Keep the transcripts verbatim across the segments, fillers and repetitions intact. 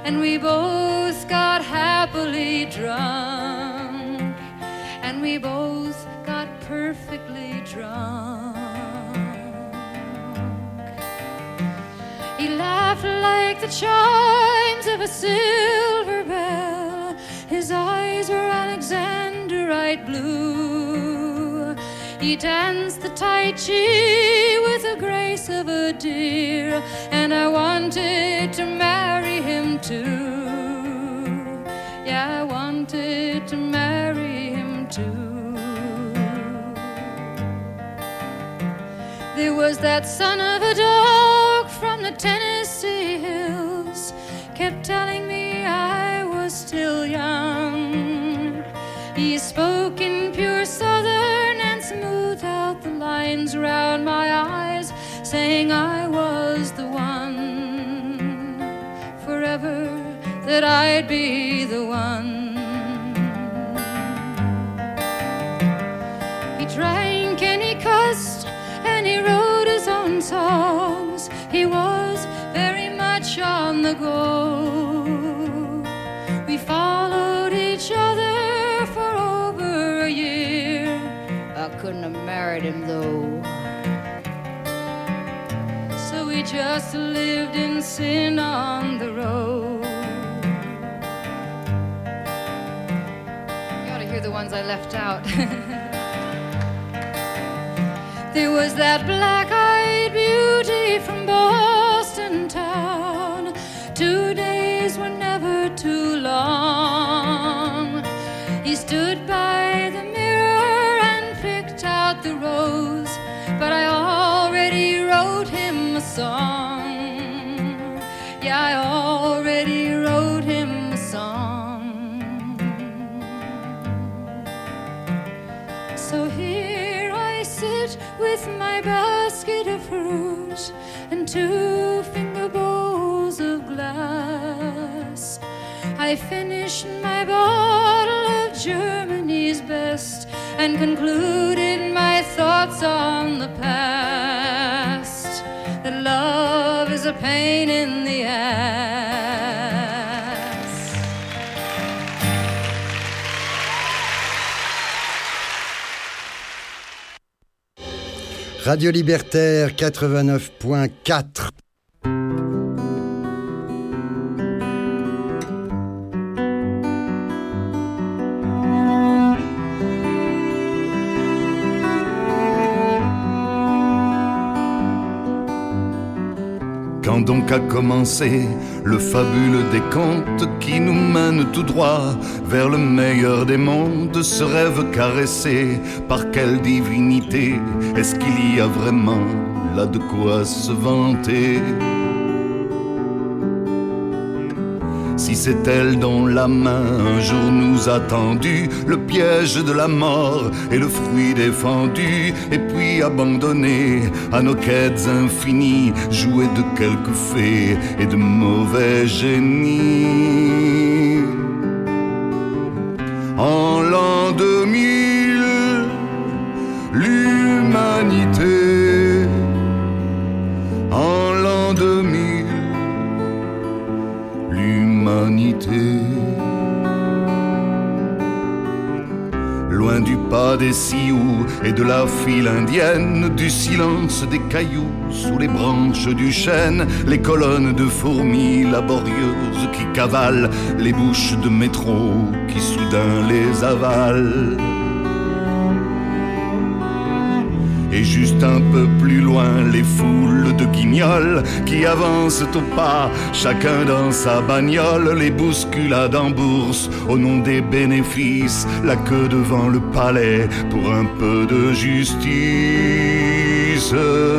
and we both got happily drunk, and we both got perfectly drunk. He laughed like the chimes of a silver bell. His eyes were Alexandrite blue. He danced the Tai Chi with the grace of a deer, and I wanted to marry him too. Yeah, I wanted to marry him too. There was that son of a dog from the Tennessee hills, kept telling me I was still young. He spoke in pure Southern and smoothed out the lines round my eyes, saying I was the one, forever that I'd be the one. He drank and he cussed and he wrote his own songs. He was very much on the go. We followed each other for over a year. I couldn't have married him though. So we just lived in sin on the road. You ought to hear the ones I left out. There was that black-eyed beauty from Boston town. Two days were never too long. He stood by the mirror and picked out the rose, but I already wrote him a song. Yeah, I already wrote him a song. So here I sit with my basket of fruit and two finger bowls of glass. I finished my bottle of Germany's best and concluded my thoughts on the past, that love is a pain in the ass. Radio Libertaire quatre-vingt-neuf point quatre. Quand donc a commencé le fabuleux décompte qui nous mène tout droit vers le meilleur des mondes, ce rêve caressé par quelle divinité? Est-ce qu'il y a vraiment là de quoi se vanter? Si c'est elle dont la main un jour nous a tendu le piège de la mort et le fruit défendu, et puis abandonné à nos quêtes infinies, joué de quelques fées et de mauvais génies. En l'an deux mille, l'humanité, en l'an deux mille, l'humanité. Loin du pas des Sioux et de la file indienne, du silence des cailloux sous les branches du chêne, les colonnes de fourmis laborieuses qui cavalent les bouches de métro qui soudain les avalent. Et juste un peu plus loin, les foules de guignols qui avancent au pas, chacun dans sa bagnole, les bousculades en bourse au nom des bénéfices, la queue devant le palais pour un peu de justice.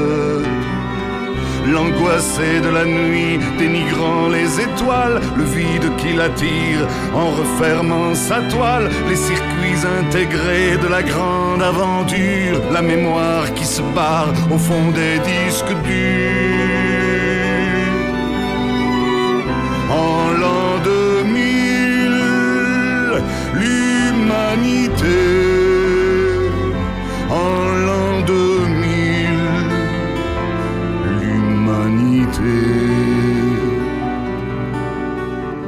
L'angoissé de la nuit dénigrant les étoiles, le vide qui l'attire en refermant sa toile, les circuits intégrés de la grande aventure, la mémoire qui se barre au fond des disques durs. En l'an deux mille, l'humanité, en l'an deux mille, l'humanité.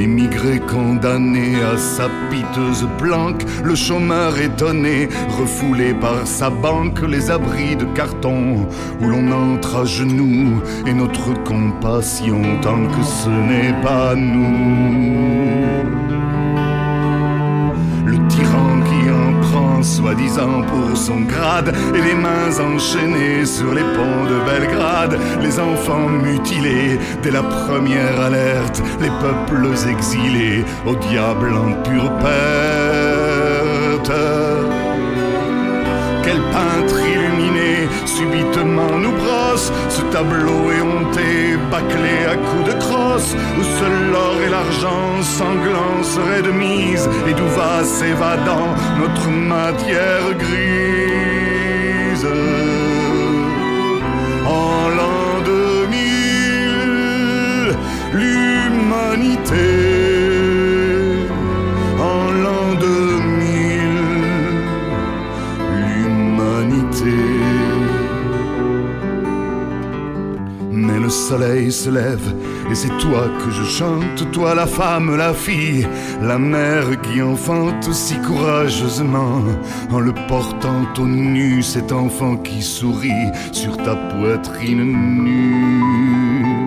l'émigré condamné à sa piteuse planque, le chômeur étonné, refoulé par sa banque, les abris de carton où l'on entre à genoux, et notre compassion tant que ce n'est pas nous. Le tyran qui en prend soi-disant pour son grade, et les mains enchaînées sur les ponts de Belgrade, les enfants mutilés dès la première alerte, les peuples exilés au diable en pure perte. Quel peintre illuminé subitement nous brosse ce tableau éhonté, bâclé à coups de crosse, où seul l'or et l'argent sanglant seraient de mise, et d'où va s'évadant notre matière grise. En l'an deux mille, l'humanité. En l'an deux mille, l'humanité. Mais le soleil se lève, et c'est toi que je chante, toi la femme, la fille, la mère qui enfante si courageusement, en le portant au nu, cet enfant qui sourit sur ta poitrine nue.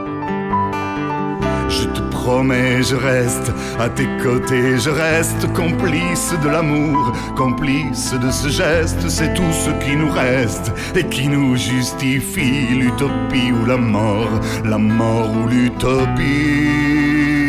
Je te promets, je reste à tes côtés, je reste complice de l'amour, complice de ce geste, c'est tout ce qui nous reste et qui nous justifie l'utopie ou la mort, la mort ou l'utopie.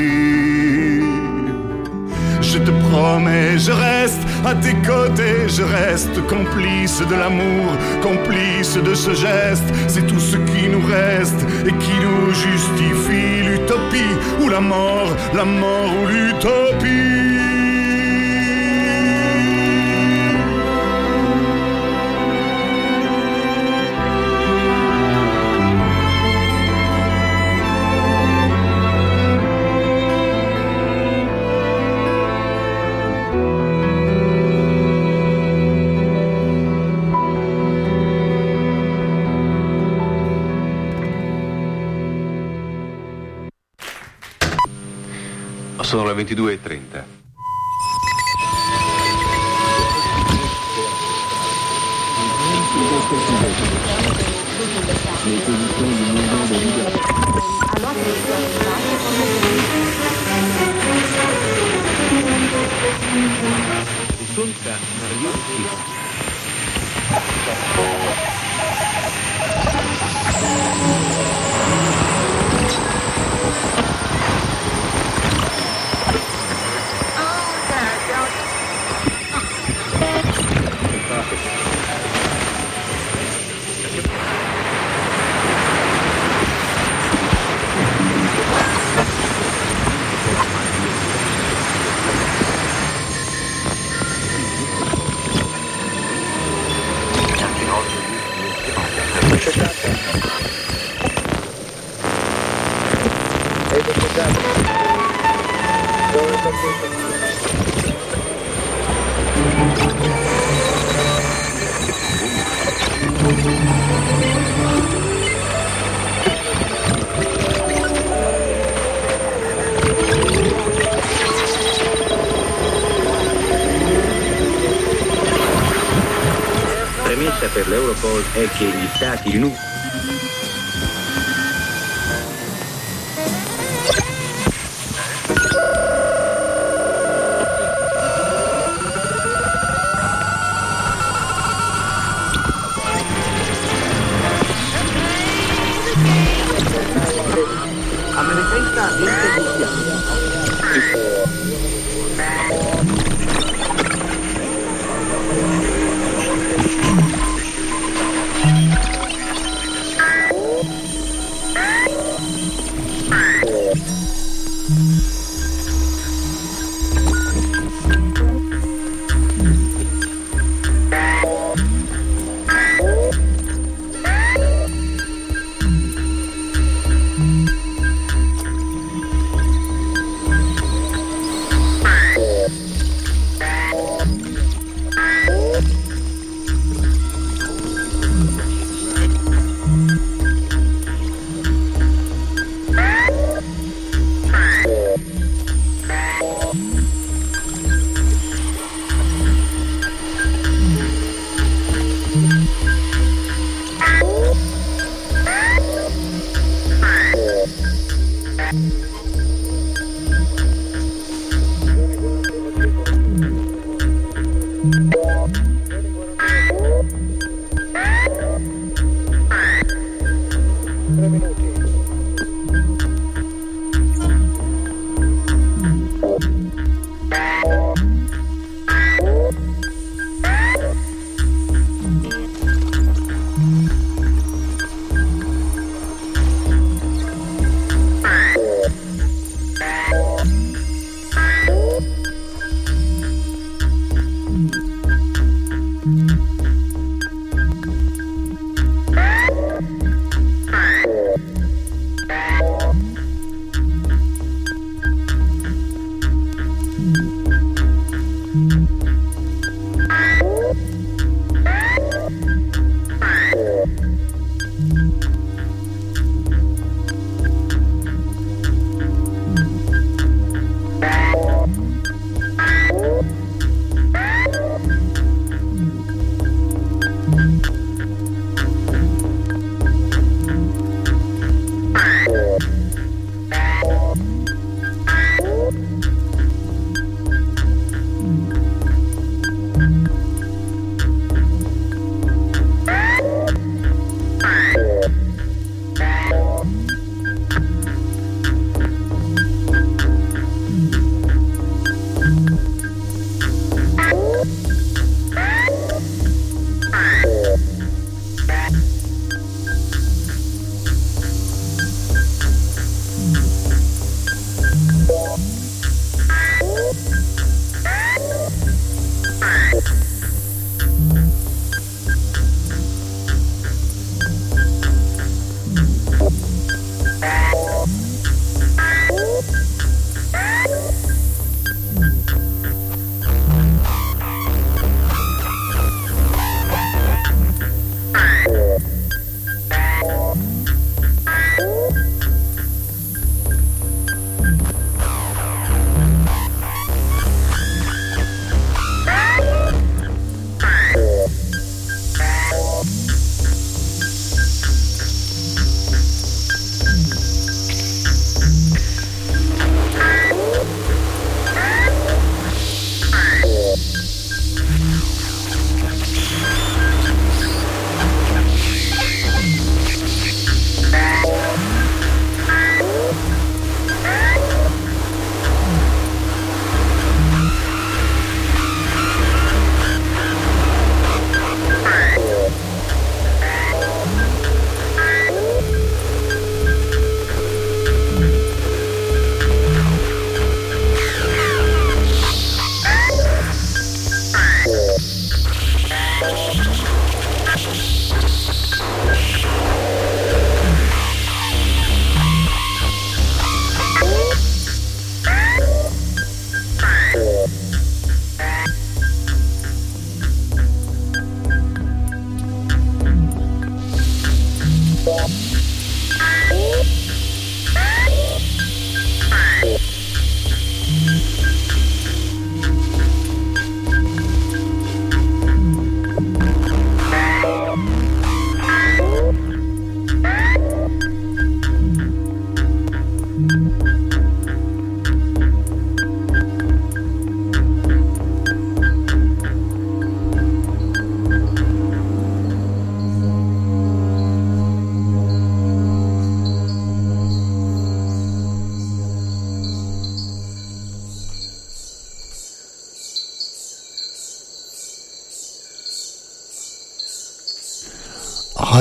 Je te promets, je reste à tes côtés, je reste complice de l'amour, complice de ce geste, c'est tout ce qui nous reste et qui nous justifie l'utopie ou la mort, la mort ou l'utopie. Sono le ventidue e trenta. Premessa per l'Europol è che gli stati in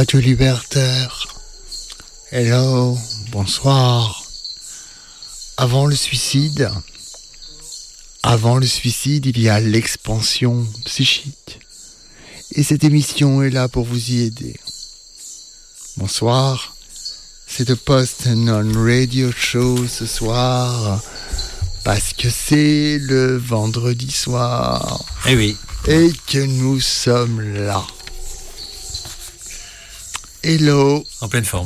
Radio Libertaire. Hello, bonsoir. Avant le suicide, avant le suicide, il y a l'expansion psychique. Et cette émission est là pour vous y aider. Bonsoir, c'est The Post Non Radio Show ce soir, parce que c'est le vendredi soir. Eh oui. Et que nous sommes là. Hello. En pleine forme.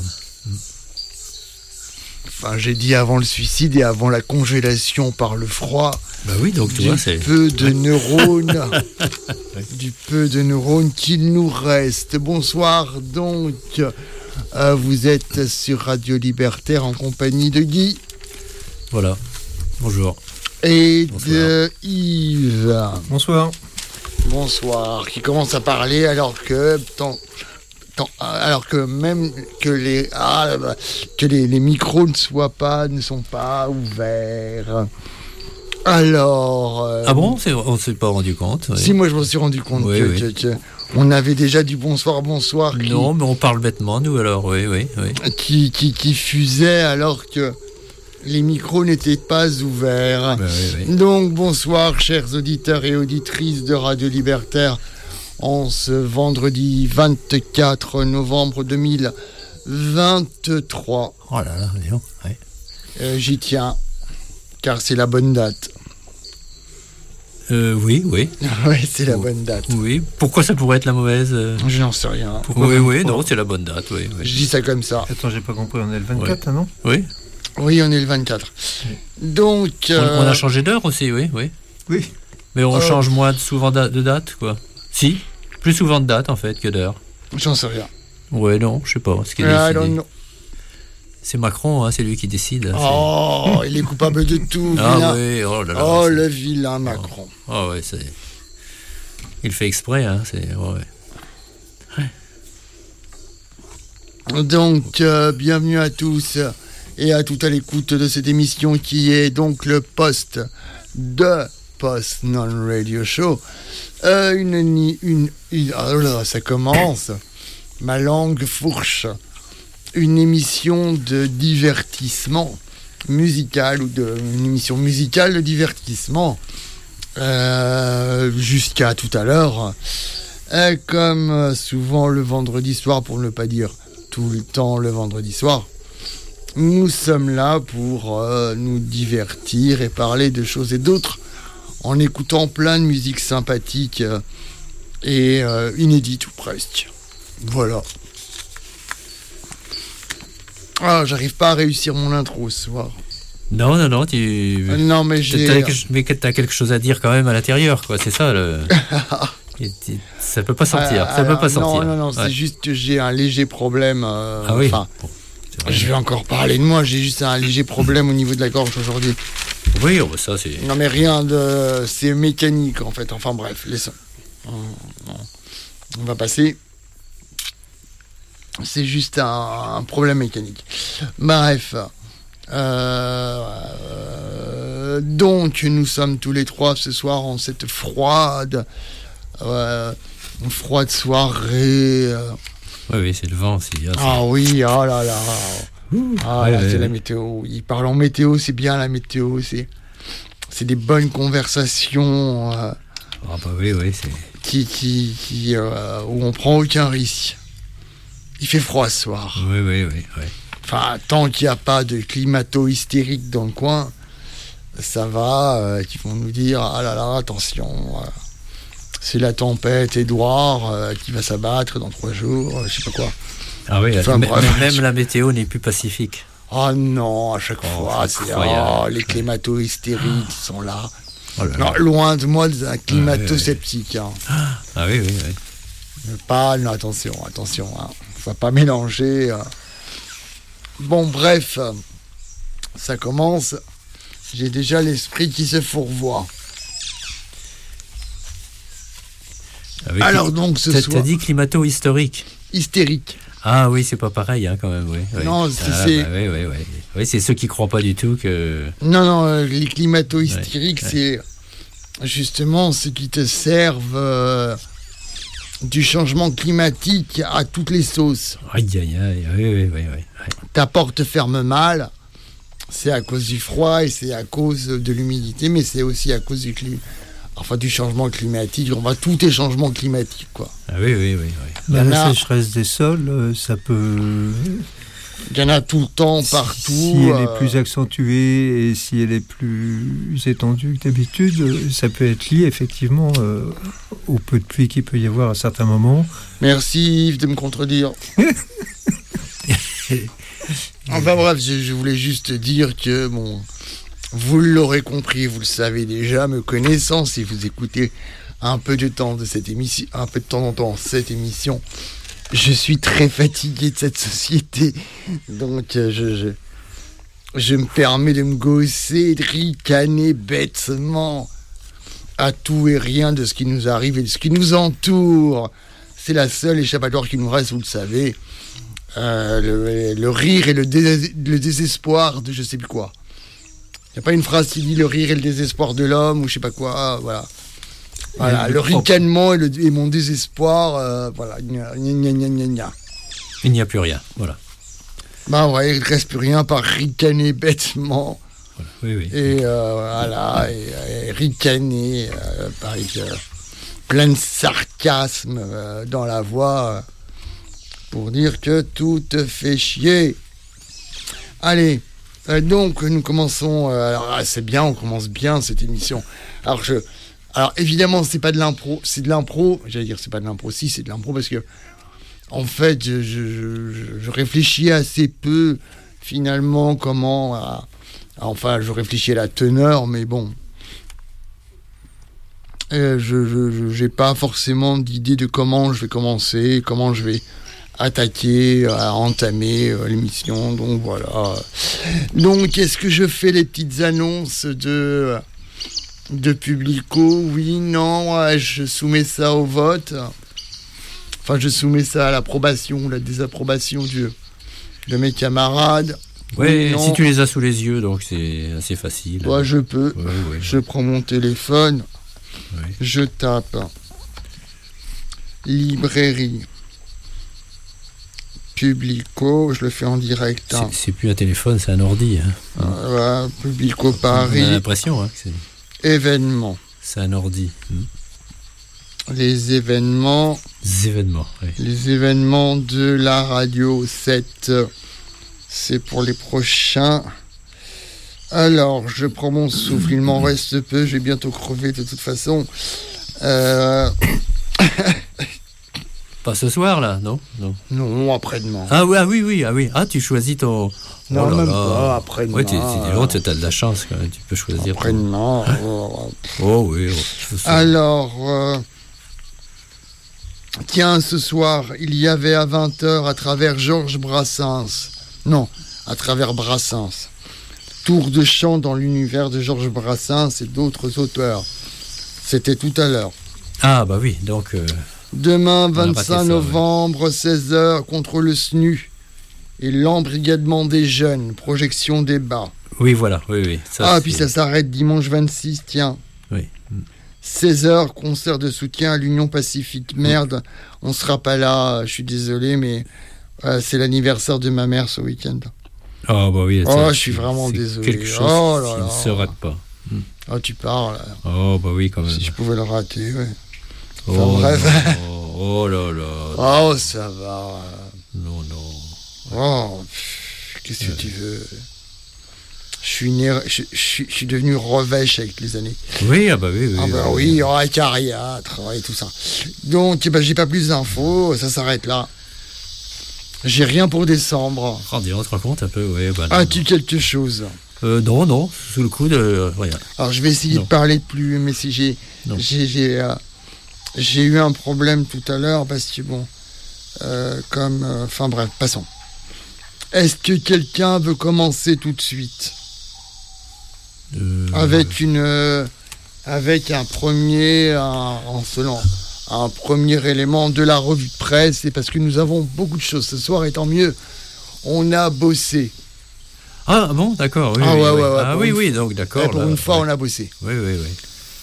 Enfin, j'ai dit avant le suicide et avant la congélation par le froid. Bah oui, donc tu du vois, c'est... peu de neurones, du peu de neurones qu'il nous reste. Bonsoir donc, euh, vous êtes sur Radio Libertaire en compagnie de Guy. Voilà, bonjour. Et Bonsoir. de Yves. Bonsoir. Bonsoir, qui commence à parler alors que... Tant, tant, alors que même que les, ah, que les, les micros ne soient pas, ne sont pas ouverts. Alors... Euh, Ah bon, c'est, on ne s'est pas rendu compte. Oui. Si, moi je me suis rendu compte Oui, que, oui. que- que on avait déjà du bonsoir, bonsoir qui, Non, mais on parle bêtement, nous, alors, oui, oui, oui. qui, qui, qui fusait alors que les micros n'étaient pas ouverts. Bah oui, oui. Donc bonsoir chers auditeurs et auditrices de Radio Libertaire en ce vendredi vingt-quatre novembre deux mille vingt-trois. Oh là là, dis donc, ouais. Euh, j'y tiens, car c'est la bonne date. Euh, oui, oui, Oui, c'est la Oh. bonne date. oui. Pourquoi ça pourrait être la mauvaise euh Je n'en sais rien. Pourquoi Oui, oui, vingt-trois? non, c'est la bonne date, oui. Je Oui, dis ça comme ça. Attends, j'ai pas compris, on est le vingt-quatre, non? oui. Oui, on est le vingt-quatre. Donc... On, euh, on a changé d'heure aussi, oui, oui. Oui. Mais on Euh, change moins de- souvent da- de date, quoi. Si, plus souvent de date, en fait, que d'heure. J'en sais rien. Ouais, non, je sais pas. Ce qui est I décidé. don't know. C'est Macron, hein, c'est lui qui décide. hein, Oh, il est coupable de tout, c'est... Ah vilain. oui, oh là là. Oh, c'est- le vilain Macron. Oh ouais, c'est... Il fait exprès, hein, c'est... Ouais, ouais. Donc, euh, bienvenue à tous et à toutes à l'écoute de cette émission qui est donc le poste de Post Non Radio Show. Euh, une, ni- une, une- oh là, ça commence. Ma langue fourche. Une émission de divertissement musical ou de, une émission musicale de divertissement. Euh, jusqu'à tout à l'heure. Euh, comme euh, souvent le vendredi soir, pour ne pas dire tout le temps le vendredi soir, nous sommes là pour euh, nous divertir et parler de choses et d'autres en écoutant plein de musique sympathique euh, et euh, inédite ou presque. Voilà. Ah, j'arrive pas à réussir mon intro ce soir. Non, non, non, tu... Euh, non, mais j'ai... T'as, quelque- mais que t'as quelque chose à dire quand même à l'intérieur, quoi, c'est ça, le... Et tu- ça peut pas sortir, Ah, ça peut alors, pas sortir. Non, non, non, Ouais. c'est juste que j'ai un léger problème. euh, Ah oui, enfin, bon, c'est vrai. je vais encore parler de moi, j'ai juste un léger problème au niveau de la gorge aujourd'hui. Oui, oh, bah, ça c'est... Non mais rien de... C'est mécanique en fait, enfin bref, laissons. On, on va passer. C'est juste un, un problème mécanique. Bref. Euh, euh, donc nous sommes tous les trois ce soir en cette froide... Euh, froide soirée... euh, Oui, oui, c'est le vent aussi. hein, c'est- Ah oui, oh là là. Ah ouais, là, ouais, c'est ouais. la météo. Il parle en météo, c'est bien la météo. C'est, c'est des bonnes conversations euh, Ah bah oui, oui, c'est... qui, qui, qui, euh, où on prend aucun risque. Il fait froid ce soir. Oui, oui, oui, oui. Enfin, tant qu'il n'y a pas de climato-hystérique dans le coin, ça va. Euh, qui vont nous dire, ah là là, attention. euh, c'est la tempête Édouard euh, qui va s'abattre dans trois jours. euh, je sais pas quoi. Ah oui, Enfin, mais- bref. mais même la météo n'est plus pacifique. Oh non, à chaque Oh, fois, c'est c'est incroyable. oh, les climato-hystériques qui sont là. Oh là là. Non, loin de moi d'un climato-sceptique. Hein. Ah oui, oui, oui. Mais pas, non, attention, attention. Hein. Faut pas mélanger. euh. Bon, bref, euh, ça commence. J'ai déjà l'esprit qui se fourvoie. Avec Alors qui- donc, ce T'as, soir, t'as dit climato-historique. hystérique. Ah oui, c'est pas pareil, hein, quand même, oui. oui. Non, c'est- Ah, c'est- bah oui, oui, oui. Oui, c'est ceux qui croient pas du tout que... Non, non, euh, les climato-hystériques, Ouais, c'est justement ceux qui te servent euh, du changement climatique à toutes les sauces. Aïe, aïe, aïe, oui, oui, oui, oui. Ta porte ferme mal, c'est à cause du froid et c'est à cause de l'humidité, mais c'est aussi à cause du climat. Enfin, du changement climatique. On va tout est changement climatique, quoi. Ah oui, oui, oui. oui. Bah, Il y en la a- sécheresse des sols, euh, ça peut. Il y en a tout le temps, partout. Si elle euh, est plus accentuée et si elle est plus étendue que d'habitude, euh, ça peut être lié effectivement euh, au peu de pluie qu'il peut y avoir à certains moments. Merci Yves de me contredire. Enfin bref, je, je voulais juste dire que, bon, vous l'aurez compris, vous le savez déjà, me connaissant, si vous écoutez un peu de temps de cette émission, un peu de temps en temps cette émission, je suis très fatigué de cette société. Donc euh, je, je, je me permets de me gausser, de ricaner bêtement à tout et rien de ce qui nous arrive et de ce qui nous entoure. C'est la seule échappatoire qui nous reste, vous le savez. Euh, le, le rire et le, dés- le désespoir de je sais plus quoi. Il n'y a pas une phrase qui dit le rire et le désespoir de l'homme ou je sais pas quoi. Ah, voilà. Voilà, Et le le propre. ricanement et, le, et mon désespoir. Euh, voilà. Gna, gna, gna, gna, gna. Il n'y a plus rien, voilà. Bah ouais, il ne reste plus rien par ricaner bêtement. Voilà. Oui, oui. Et euh, voilà, et, et ricaner euh, avec euh, plein de sarcasme euh, dans la voix euh, pour dire que tout te fait chier. Allez, euh, donc nous commençons. Euh, alors ah, c'est bien, on commence bien cette émission. Alors je, alors évidemment c'est pas de l'impro, c'est de l'impro. J'allais dire c'est pas de l'impro, si c'est de l'impro parce que en fait je, je, je, je réfléchis assez peu finalement comment. À, Enfin, je réfléchis à la teneur, mais bon. Euh, je je- je- j'ai pas forcément d'idée de comment je vais commencer, comment je vais attaquer, à entamer euh, l'émission. Donc voilà. Donc, est-ce que je fais les petites annonces de, de Publico? Oui, non, ouais, je soumets ça au vote. Enfin, je soumets ça à l'approbation, la désapprobation du, de mes camarades. Ouais, non. si tu les as sous les yeux, donc c'est assez facile. Ouais, je peux. Ouais, ouais, Je prends mon téléphone, ouais. je tape librairie Publico, je le fais en direct. Hein. C'est, c'est plus un téléphone, c'est un ordi. Hein. Euh, ouais, Publico On a Paris, l'impression hein, que c'est, événements. c'est un ordi. Hmm. Les événements, Des événements, oui. les événements de la radio sept, c'est pour les prochains. Alors, je prends mon souffle, il m'en reste peu, je vais bientôt crever de toute façon. Euh, Pas ce soir, là, non, non. non, après-demain. Ah oui, ah oui, oui, ah oui. Ah, tu choisis ton... Non, Oh là même là. pas, après-demain. Ouais, t'es, t'es, oh, t'as de la chance, quand même. Tu peux choisir. ton- Après-demain. oh, Oh oui. Oh, ça- Alors, euh, tiens, ce soir, il y avait à vingt heures à travers Georges Brassens. Non, à travers Brassens. Tour de chant dans l'univers de Georges Brassens et d'autres auteurs. C'était tout à l'heure. Ah bah oui, donc... euh, Demain, On a raté vingt-cinq ça, novembre, seize heures, contre le S N U et l'embrigadement des jeunes, projection débat. Oui, voilà, oui, oui. Ça, Ah, c'est- puis ça s'arrête dimanche vingt-six, tiens. Oui. seize heures, concert de soutien à l'Union Pacifique. Merde, on sera pas là, je suis désolé, mais euh, c'est l'anniversaire de ma mère ce week-end. Ah bah oui. Oh, ça, je suis c'est- vraiment c'est désolé. Quelque chose Oh là qui là. ne se rate pas. Ah, tu parles. Oh bah oui, quand même. Si je pouvais le rater, ouais. Oh, Enfin, bref. non. Oh là là. Oh, ça va. Non, non. Oh, pff, qu'est-ce que tu veux? Je suis né, je, je suis- je suis devenu revêche avec les années. Oui, ah bah oui, oui. Ah bah euh, oui, oh, acariâtre, et tout ça. Donc, eh ben, j'ai pas plus d'infos, ça s'arrête là. J'ai rien pour décembre. Oh, dis, on te raconte un peu, oui. Bah, non, As-tu quelque chose? non. Euh, non, non, sous le coup de euh, rien. Alors, je vais essayer Non. de parler plus, mais si j'ai, Non. j'ai, j'ai, euh, j'ai eu un problème tout à l'heure parce que bon, euh, comme, euh, enfin bref, passons. Est-ce que quelqu'un veut commencer tout de suite Euh, avec une, euh, avec un premier, un, en selon, un premier élément de la revue de presse, et parce que nous avons beaucoup de choses ce soir, et tant mieux, on a bossé. Ah bon, d'accord. Oui, Ah oui, ouais, oui. ouais, ouais, Ah pour oui, une- oui, donc d'accord. Et pour là, une fois, ouais. on a bossé. Oui, oui, oui.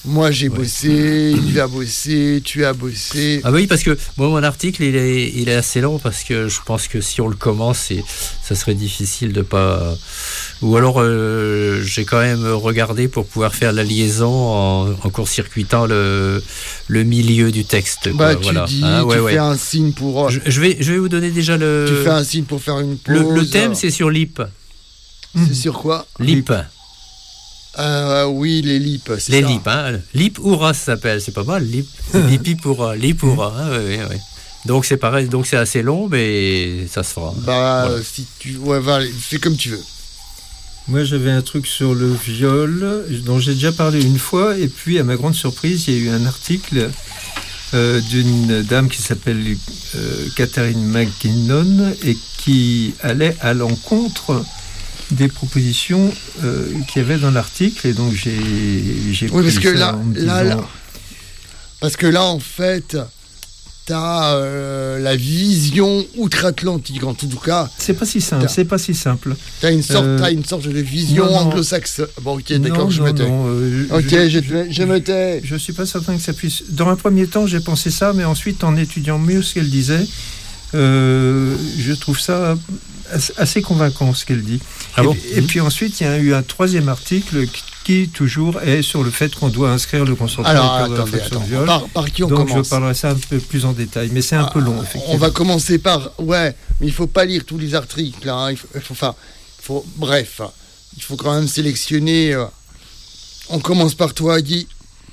Moi, j'ai Ouais. bossé, il a bossé, tu as bossé. Ah oui, parce que moi, mon article, il est, il est assez long parce que je pense que si on le commence, c'est, ça serait difficile de pas. Ou alors, euh, j'ai quand même regardé pour pouvoir faire la liaison en, en court-circuitant le, le milieu du texte. Bah, quoi, tu voilà. dis, Hein, ouais, tu ouais. fais un signe pour. Je, je vais, je vais vous donner déjà le. Tu fais un signe pour faire une pause. le, le thème, c'est sur l'I P. C'est sur quoi? L'I P. Euh, oui, les lips. C'est Les ça. L I P, hein. L I P Oura, ça s'appelle. C'est pas mal. L I P. L I P Oura. L I P Oura. Hein, ouais, ouais, ouais. Donc c'est pareil. Donc c'est assez long, mais ça se fera. Bah, Voilà. si tu. Ouais, va, fais comme tu veux. Moi, j'avais un truc sur le viol dont j'ai déjà parlé une fois, et puis à ma grande surprise, il y a eu un article euh, d'une dame qui s'appelle euh, Catherine McKinnon et qui allait à l'encontre des propositions euh, qu'il y avait dans l'article, et donc j'ai j'ai Oui, parce pris que ça là, en me là, disant- là- parce que là, en fait, t'as euh, la vision outre-Atlantique. En tout cas, C'est pas si simple, T'as- c'est pas si simple. t'as une sorte, Euh, t'as une sorte de vision non, non. anglo-saxonne. Bon, ok, d'accord, Non, je non, me tais. non, euh, Ok, je- je, te- je me tais. Je suis pas certain que ça puisse. Dans un premier temps, j'ai pensé ça, mais ensuite, en étudiant mieux ce qu'elle disait, euh, je trouve ça assez- assez convaincant ce qu'elle dit. Ah et, bon et puis ensuite, il y a eu un troisième article qui, qui, toujours est sur le fait qu'on doit inscrire le consentement Alors, au cœur de attendez, l'infraction attends. de viol. Par, par qui on Donc, commence? je parlerai ça un peu plus en détail, mais c'est un peu long, effectivement. On va commencer par. Ouais, mais il faut pas lire tous les articles. Hein. Il faut, il faut- enfin, il faut, bref, il faut quand même sélectionner. euh. On commence par toi, Guy.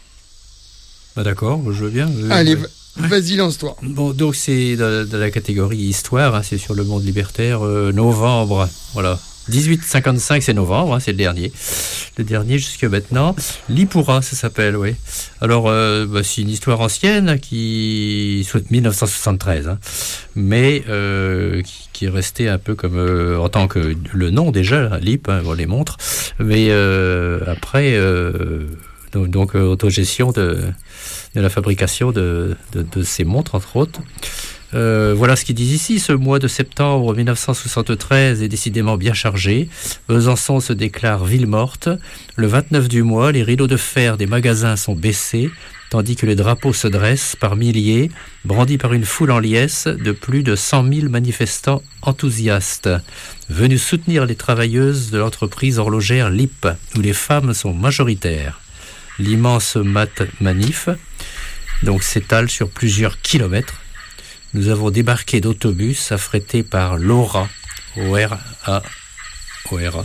Ah, d'accord, je veux bien. Euh, Allez, ouais. va- vas-y, lance-toi. Bon, donc c'est de, de la catégorie histoire, hein, c'est sur le monde libertaire, euh, novembre, voilà. dix-huit cinquante-cinq, c'est novembre, hein, c'est le dernier. Le dernier jusque maintenant. L'Ipura, ça s'appelle, oui. Alors, euh, bah, c'est une histoire ancienne qui. dix-neuf cent soixante-treize, hein, mais euh, qui, qui est restée un peu comme. Euh, en tant que. Le nom déjà, l'I P, hein, on les montre. Mais euh, après. Euh, donc, donc euh, autogestion de, de la fabrication de, de, de ces montres, entre autres. Euh, voilà ce qu'ils disent ici. Ce mois de septembre dix-neuf cent soixante-treize est décidément bien chargé. Besançon se déclare ville morte. Le vingt-neuf du mois, les rideaux de fer des magasins sont baissés, tandis que les drapeaux se dressent par milliers, brandis par une foule en liesse de plus de cent mille manifestants enthousiastes, venus soutenir les travailleuses de l'entreprise horlogère L I P, où les femmes sont majoritaires. L'immense mat- manif donc s'étale sur plusieurs kilomètres. Nous avons débarqué d'autobus affrétés par l'Aura, O R A, O R A.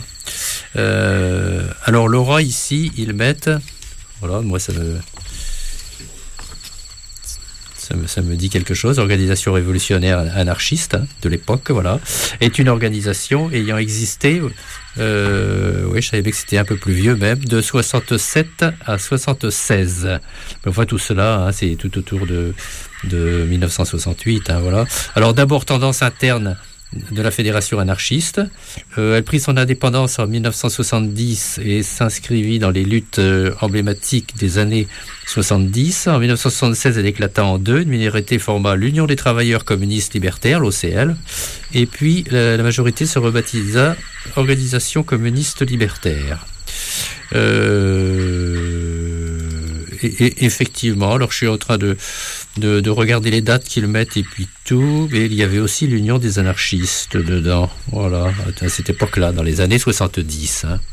Euh, alors l'Aura ici, ils mettent, voilà, moi ça me, ça me, ça me dit quelque chose. Organisation révolutionnaire anarchiste hein, de l'époque, voilà, est une organisation ayant existé. Euh, oui, je savais bien que c'était un peu plus vieux même, de soixante-sept à soixante-seize. Mais enfin, tout cela, hein, c'est tout autour de, de dix-neuf cent soixante-huit. Hein, voilà. Alors d'abord, tendance interne de la fédération anarchiste. Euh, elle prit son indépendance en dix-neuf cent soixante-dix et s'inscrivit dans les luttes euh, emblématiques des années soixante-dix. En dix-neuf cent soixante-seize, elle éclata en deux. Une minorité forma l'Union des travailleurs communistes libertaires, l'O C L. Et puis, la, la majorité se rebaptisa Organisation communiste libertaire. Euh, et, et effectivement, alors je suis en train de, de, de regarder les dates qu'ils mettent et puis tout, mais il y avait aussi l'Union des anarchistes dedans. Voilà, à cette époque-là, dans les années soixante-dix. Hein.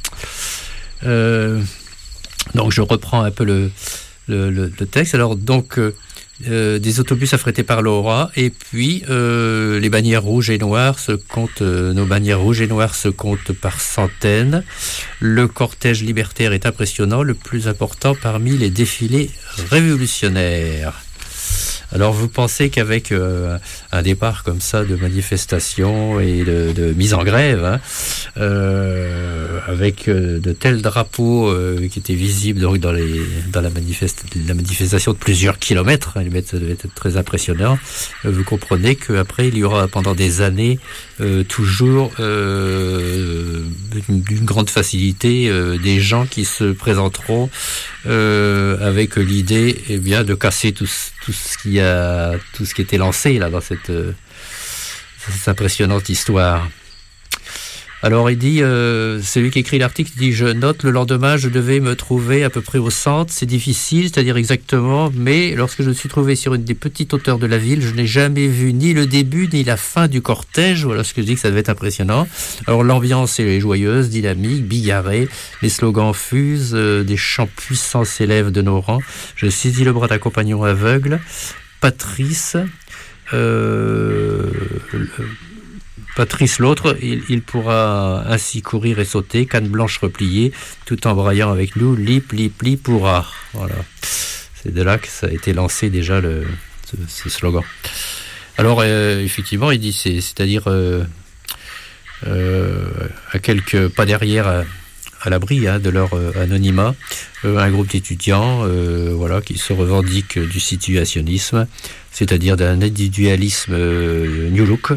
Euh, donc je reprends un peu le, le, le, le texte. Alors donc euh, euh, des autobus affrétés par l'Aura et puis euh, les bannières rouges et noires se comptent, euh, nos bannières rouges et noires se comptent par centaines. Le cortège libertaire est impressionnant, le plus important parmi les défilés révolutionnaires. Alors vous pensez qu'avec euh, un départ comme ça de manifestation et de, de mise en grève, hein, euh, avec euh, de tels drapeaux euh, qui étaient visibles donc, dans, les, dans la, manifeste, la manifestation de plusieurs kilomètres, hein, ça devait être très impressionnant, euh, vous comprenez qu'après il y aura pendant des années euh, toujours euh, d'une grande facilité euh, des gens qui se présenteront euh, avec l'idée eh bien, de casser tout, tout ce qui a, tout ce qui était lancé là dans cette, euh, cette impressionnante histoire. Alors il dit, euh, celui qui écrit l'article dit, je note le lendemain, je devais me trouver à peu près au centre, c'est difficile, c'est-à-dire exactement, mais lorsque je me suis trouvé sur une des petites hauteurs de la ville, je n'ai jamais vu ni le début ni la fin du cortège. Voilà ce que je dis que ça devait être impressionnant. Alors l'ambiance est joyeuse, dynamique, bigarrée, les slogans fusent, euh, des chants puissants s'élèvent de nos rangs. Je saisis le bras d'un compagnon aveugle, Patrice, euh, le, Patrice l'autre, il, il pourra ainsi courir et sauter, canne blanche repliée, tout en braillant avec nous, lip, lip, lip, pourra. Voilà. C'est de là que ça a été lancé déjà le, ce, ce slogan. Alors, euh, effectivement, il dit, c'est, c'est-à-dire euh, euh, à quelques pas derrière, à, à l'abri hein, de leur euh, anonymat, euh, un groupe d'étudiants euh, voilà, qui se revendiquent du situationnisme, c'est-à-dire d'un individualisme euh, New Look,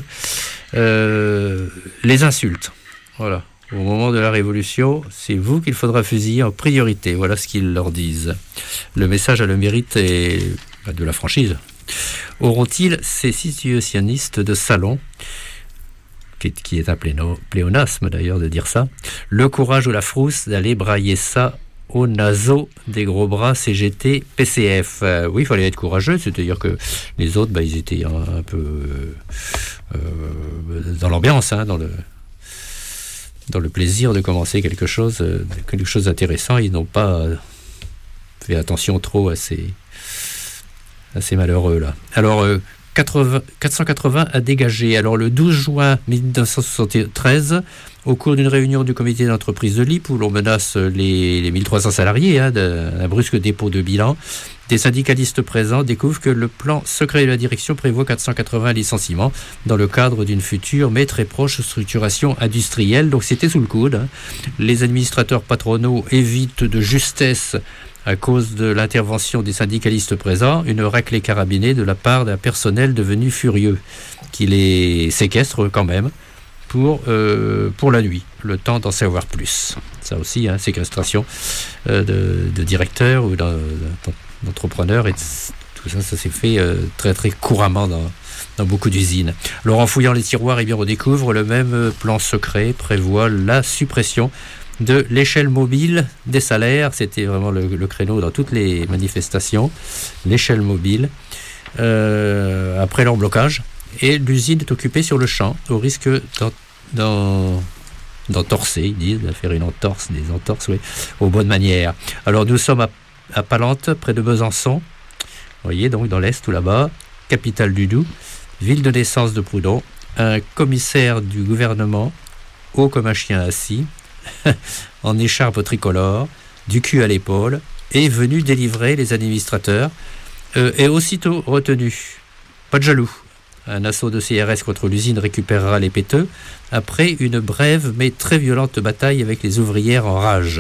euh, les insultes. Voilà. Au moment de la Révolution, c'est vous qu'il faudra fusiller en priorité. Voilà ce qu'ils leur disent. Le message a le mérite et, bah, de la franchise. Auront-ils, ces situationnistes de salon, qui est, qui est un pléno, pléonasme d'ailleurs de dire ça, le courage ou la frousse d'aller brailler ça au naseau des gros bras C G T P C F. Euh, oui, il fallait être courageux, c'est-à-dire que les autres, bah, ils étaient un, un peu euh, dans l'ambiance, hein, dans le dans le plaisir de commencer quelque chose, euh, quelque chose d'intéressant. Ils n'ont pas euh, fait attention trop à ces, à ces malheureux là. Alors euh, quatre-vingts, quatre cent quatre-vingts à dégager. Alors le douze juin mille neuf cent soixante-treize, au cours d'une réunion du comité d'entreprise de l'I P où l'on menace les, les mille trois cents salariés hein, d'un brusque dépôt de bilan, des syndicalistes présents découvrent que le plan secret de la direction prévoit quatre cent quatre-vingts licenciements dans le cadre d'une future mais très proche structuration industrielle. Donc c'était sous le coude. Hein. Les administrateurs patronaux évitent de justesse, à cause de l'intervention des syndicalistes présents, une raclée carabinée de la part d'un personnel devenu furieux, qui les séquestre quand même pour, euh, pour la nuit, le temps d'en savoir plus. Ça aussi, hein, séquestration euh, de, de directeurs ou d'entrepreneurs, et tout ça, ça s'est fait euh, très très couramment dans, dans beaucoup d'usines. Alors en fouillant les tiroirs, eh bien, on découvre le même plan secret prévoit la suppression de l'échelle mobile des salaires. C'était vraiment le, le créneau dans toutes les manifestations, l'échelle mobile, euh, après leur blocage. Et l'usine est occupée sur le champ, au risque d'en, d'en, d'entorser, ils disent, de faire une entorse, des entorses, oui, aux bonnes manières. Alors nous sommes à, à Palente, près de Besançon, vous voyez, donc dans l'Est, tout là-bas, capitale du Doubs, ville de naissance de Proudhon, un commissaire du gouvernement, haut comme un chien assis, en écharpe tricolore, du cul à l'épaule, est venu délivrer les administrateurs, euh, et aussitôt retenu. Pas de jaloux. Un assaut de C R S contre l'usine récupérera les péteux, après une brève mais très violente bataille avec les ouvrières en rage.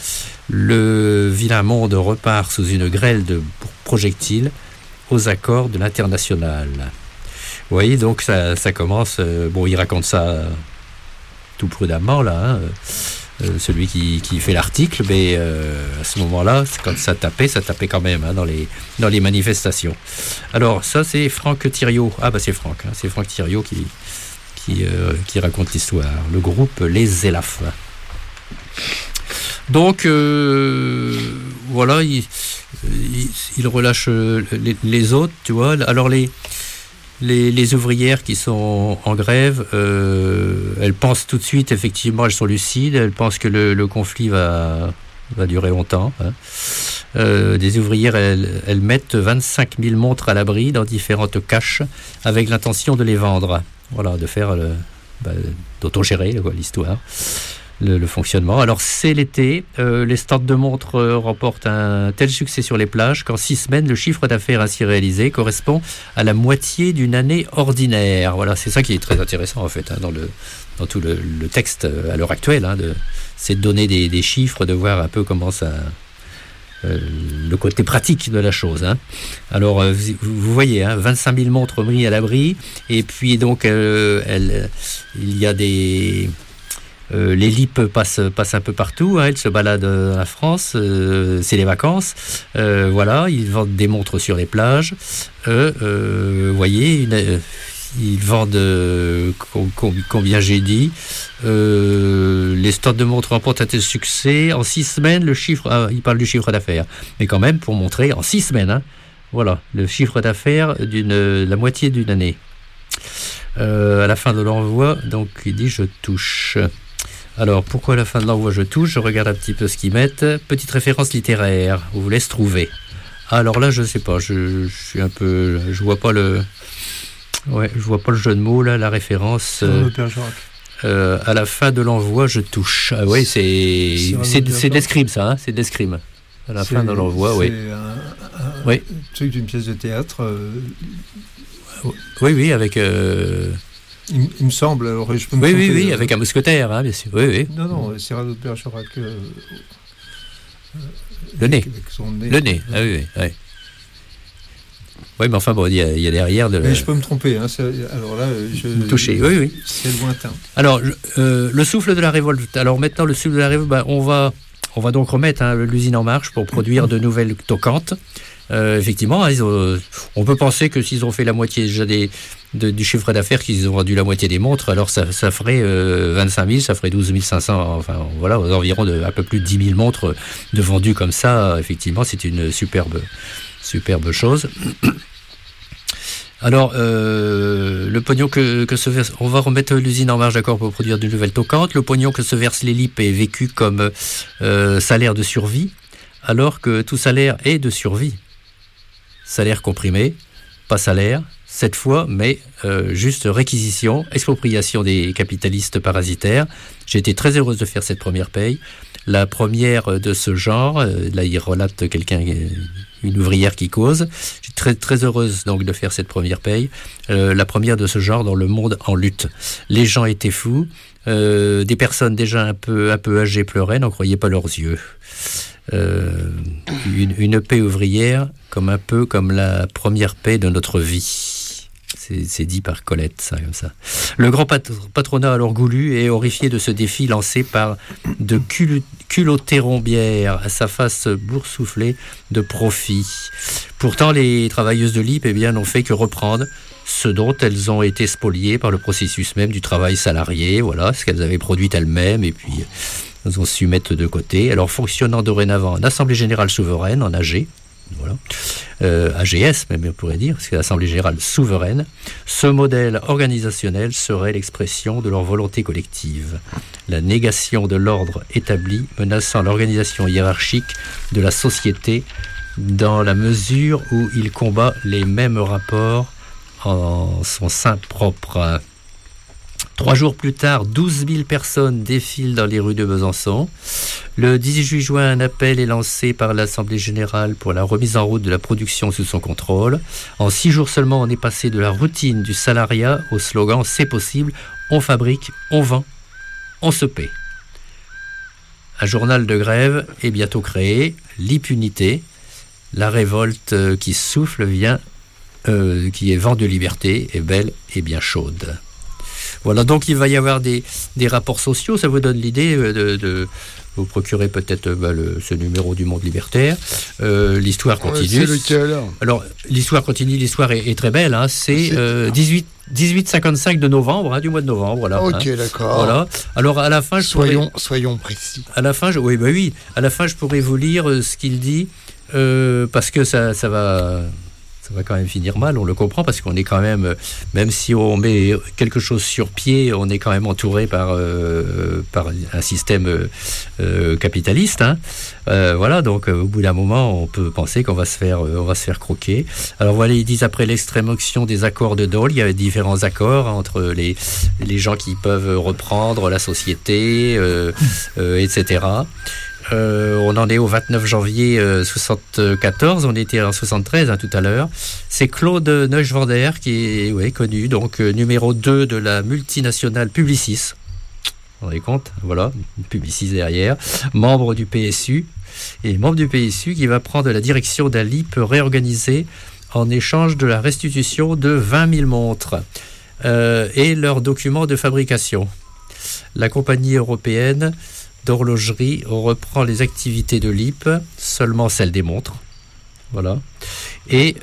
Le vilain monde repart sous une grêle de projectiles aux accords de l'international. Vous voyez, donc ça, ça commence... Euh, bon, il raconte ça... Euh, tout prudemment là, hein, euh, celui qui, qui fait l'article, mais euh, à ce moment-là, quand ça tapait, ça tapait quand même hein, dans les dans les manifestations. Alors ça c'est Franck Thiriot, ah bah c'est Franck, hein, c'est Franck Thiriot qui qui euh, qui raconte l'histoire. Le groupe Les Elafs. Donc euh, voilà, il, il, il relâche les, les autres, tu vois. Alors les Les, les ouvrières qui sont en grève, euh, elles pensent tout de suite, effectivement, elles sont lucides, elles pensent que le, le conflit va, va durer longtemps. Hein. Euh, des ouvrières, elles, elles mettent vingt-cinq mille montres à l'abri dans différentes caches avec l'intention de les vendre. Voilà, de faire, le, bah, d'autogérer quoi, l'histoire. Le, le fonctionnement. Alors c'est l'été, euh, les stands de montres euh, remportent un tel succès sur les plages qu'en six semaines, le chiffre d'affaires ainsi réalisé correspond à la moitié d'une année ordinaire. Voilà, c'est ça qui est très intéressant en fait, hein, dans, le, dans tout le, le texte à l'heure actuelle, hein, de, c'est de donner des, des chiffres, de voir un peu comment ça... Euh, le côté pratique de la chose. Hein. Alors, euh, vous, vous voyez, hein, vingt-cinq mille montres mises à l'abri, et puis donc, euh, elle, il y a des... Euh, les L I P passent, passent un peu partout, hein, ils se baladent dans la France, euh, c'est les vacances, euh, voilà, ils vendent des montres sur les plages, euh, euh, vous voyez, une, euh, ils vendent euh, combien j'ai dit. Euh, les stores de montres remportent un tel succès. En six semaines, le chiffre, ah, il parle du chiffre d'affaires, mais quand même pour montrer en six semaines, hein, voilà, le chiffre d'affaires d'une la moitié d'une année. Euh, à la fin de l'envoi, donc il dit je touche. Alors pourquoi à la fin de l'envoi je touche? Je regarde un petit peu ce qu'ils mettent. Petite référence littéraire, on vous laisse trouver. Alors là je sais pas, je, je suis un peu, je vois pas le, ouais, je vois pas le jeu de mots là, la référence. Euh, euh, à la fin de l'envoi je touche. Ah oui, c'est c'est, c'est de l'escrime ça, hein, c'est de l'escrime. À la c'est, fin de l'envoi, oui. C'est un, un oui. truc d'une pièce de théâtre. Euh... Oui, oui, avec. Euh... Il, il me semble. Alors, je peux me oui, tromper, oui, oui, euh... avec un mousquetaire, hein, bien sûr. Oui, oui. Non, non, c'est Cyrano de Bergerac. Euh... Le nez. nez. Le nez, ah oui, oui. Oui, oui mais enfin, bon, il y, y a derrière de. Mais je peux me tromper, hein, alors là, je. Touché, oui, oui. C'est lointain. Alors, euh, le souffle de la révolte. Alors maintenant, le souffle de la révolte, bah, on va. On va donc remettre hein, l'usine en marche pour produire de nouvelles toquantes. Euh, effectivement, hein, ils ont, on peut penser que s'ils ont fait la moitié déjà des, de, du chiffre d'affaires, qu'ils ont vendu la moitié des montres, alors ça, ça ferait euh, vingt-cinq mille, ça ferait douze mille cinq cents, enfin voilà, aux environs de un peu plus de dix mille montres de vendues comme ça. Effectivement, c'est une superbe, superbe chose. Alors, euh, le pognon que, que se verse... On va remettre l'usine en marche, d'accord, pour produire de nouvelles toquantes. Le pognon que se verse les L I P est vécu comme euh, salaire de survie, alors que tout salaire est de survie. Salaire comprimé, pas salaire, cette fois, mais euh, juste réquisition, expropriation des capitalistes parasitaires. J'ai été très heureuse de faire cette première paye. La première de ce genre, euh, là il relate quelqu'un... une ouvrière qui cause. Je suis très, très heureuse donc de faire cette première paye. Euh, la première de ce genre dans le monde en lutte. Les gens étaient fous. Euh, des personnes déjà un peu, un peu âgées pleuraient, n'en croyaient pas leurs yeux. Euh, une, une paix ouvrière comme un peu comme la première paix de notre vie. C'est, c'est dit par Colette, ça, comme ça. Le grand pat- patronat alors goulu et horrifié de ce défi lancé par de cul- culottés-rombières à sa face boursouflée de profit. Pourtant, les travailleuses de L I P eh bien, n'ont fait que reprendre ce dont elles ont été spoliées par le processus même du travail salarié, voilà, ce qu'elles avaient produit elles-mêmes, et puis elles ont su mettre de côté. Alors, fonctionnant dorénavant en Assemblée Générale Souveraine, en A G, voilà, euh, A G S même on pourrait dire, parce que l'Assemblée Générale Souveraine, ce modèle organisationnel serait l'expression de leur volonté collective. La négation de l'ordre établi menaçant l'organisation hiérarchique de la société dans la mesure où il combat les mêmes rapports en son sein propre. Trois jours plus tard, douze mille personnes défilent dans les rues de Besançon. Le dix-huit juin, un appel est lancé par l'Assemblée générale pour la remise en route de la production sous son contrôle. En six jours seulement, on est passé de la routine du salariat au slogan « C'est possible, on fabrique, on vend, on se paie ». Un journal de grève est bientôt créé, l'impunité, la révolte qui souffle vient, euh, qui est vent de liberté, est belle et bien chaude. Voilà, donc il va y avoir des, des rapports sociaux, ça vous donne l'idée de, de vous procurer peut-être bah, le, ce numéro du Monde Libertaire. Euh, l'histoire continue. Ouais, c'est lequel alors, alors l'histoire continue, l'histoire est, est très belle, hein, c'est, c'est... Euh, dix-huit cinquante-cinq de novembre, hein, du mois de novembre. Voilà, ok, hein. D'accord. Voilà. Alors à la fin, je soyons, pourrais, soyons précis. À la fin, je, oui, bah oui, à la fin, je pourrais vous lire euh, ce qu'il dit, euh, parce que ça, ça va... Ça va quand même finir mal, on le comprend, parce qu'on est quand même, même si on met quelque chose sur pied, on est quand même entouré par, euh, par un système euh, capitaliste. Hein. Euh, voilà, donc euh, au bout d'un moment, on peut penser qu'on va se faire, euh, on va se faire croquer. Alors voilà, ils disent après l'extrême onction des accords de Dole, il y a différents accords entre les, les gens qui peuvent reprendre la société, euh, euh, et cetera. Euh, on en est au vingt-neuf janvier euh, soixante-quatorze, on était en soixante-treize hein, tout à l'heure. C'est Claude Neuschwander qui est ouais, connu, donc euh, numéro deux de la multinationale Publicis. Vous vous rendez compte ? Voilà, Publicis derrière. Membre du P S U, et membre du P S U qui va prendre la direction d'un L I P réorganisé en échange de la restitution de vingt mille montres euh, et leurs documents de fabrication. La compagnie européenne d'horlogerie reprend les activités de L I P, seulement celles des montres. Voilà. Et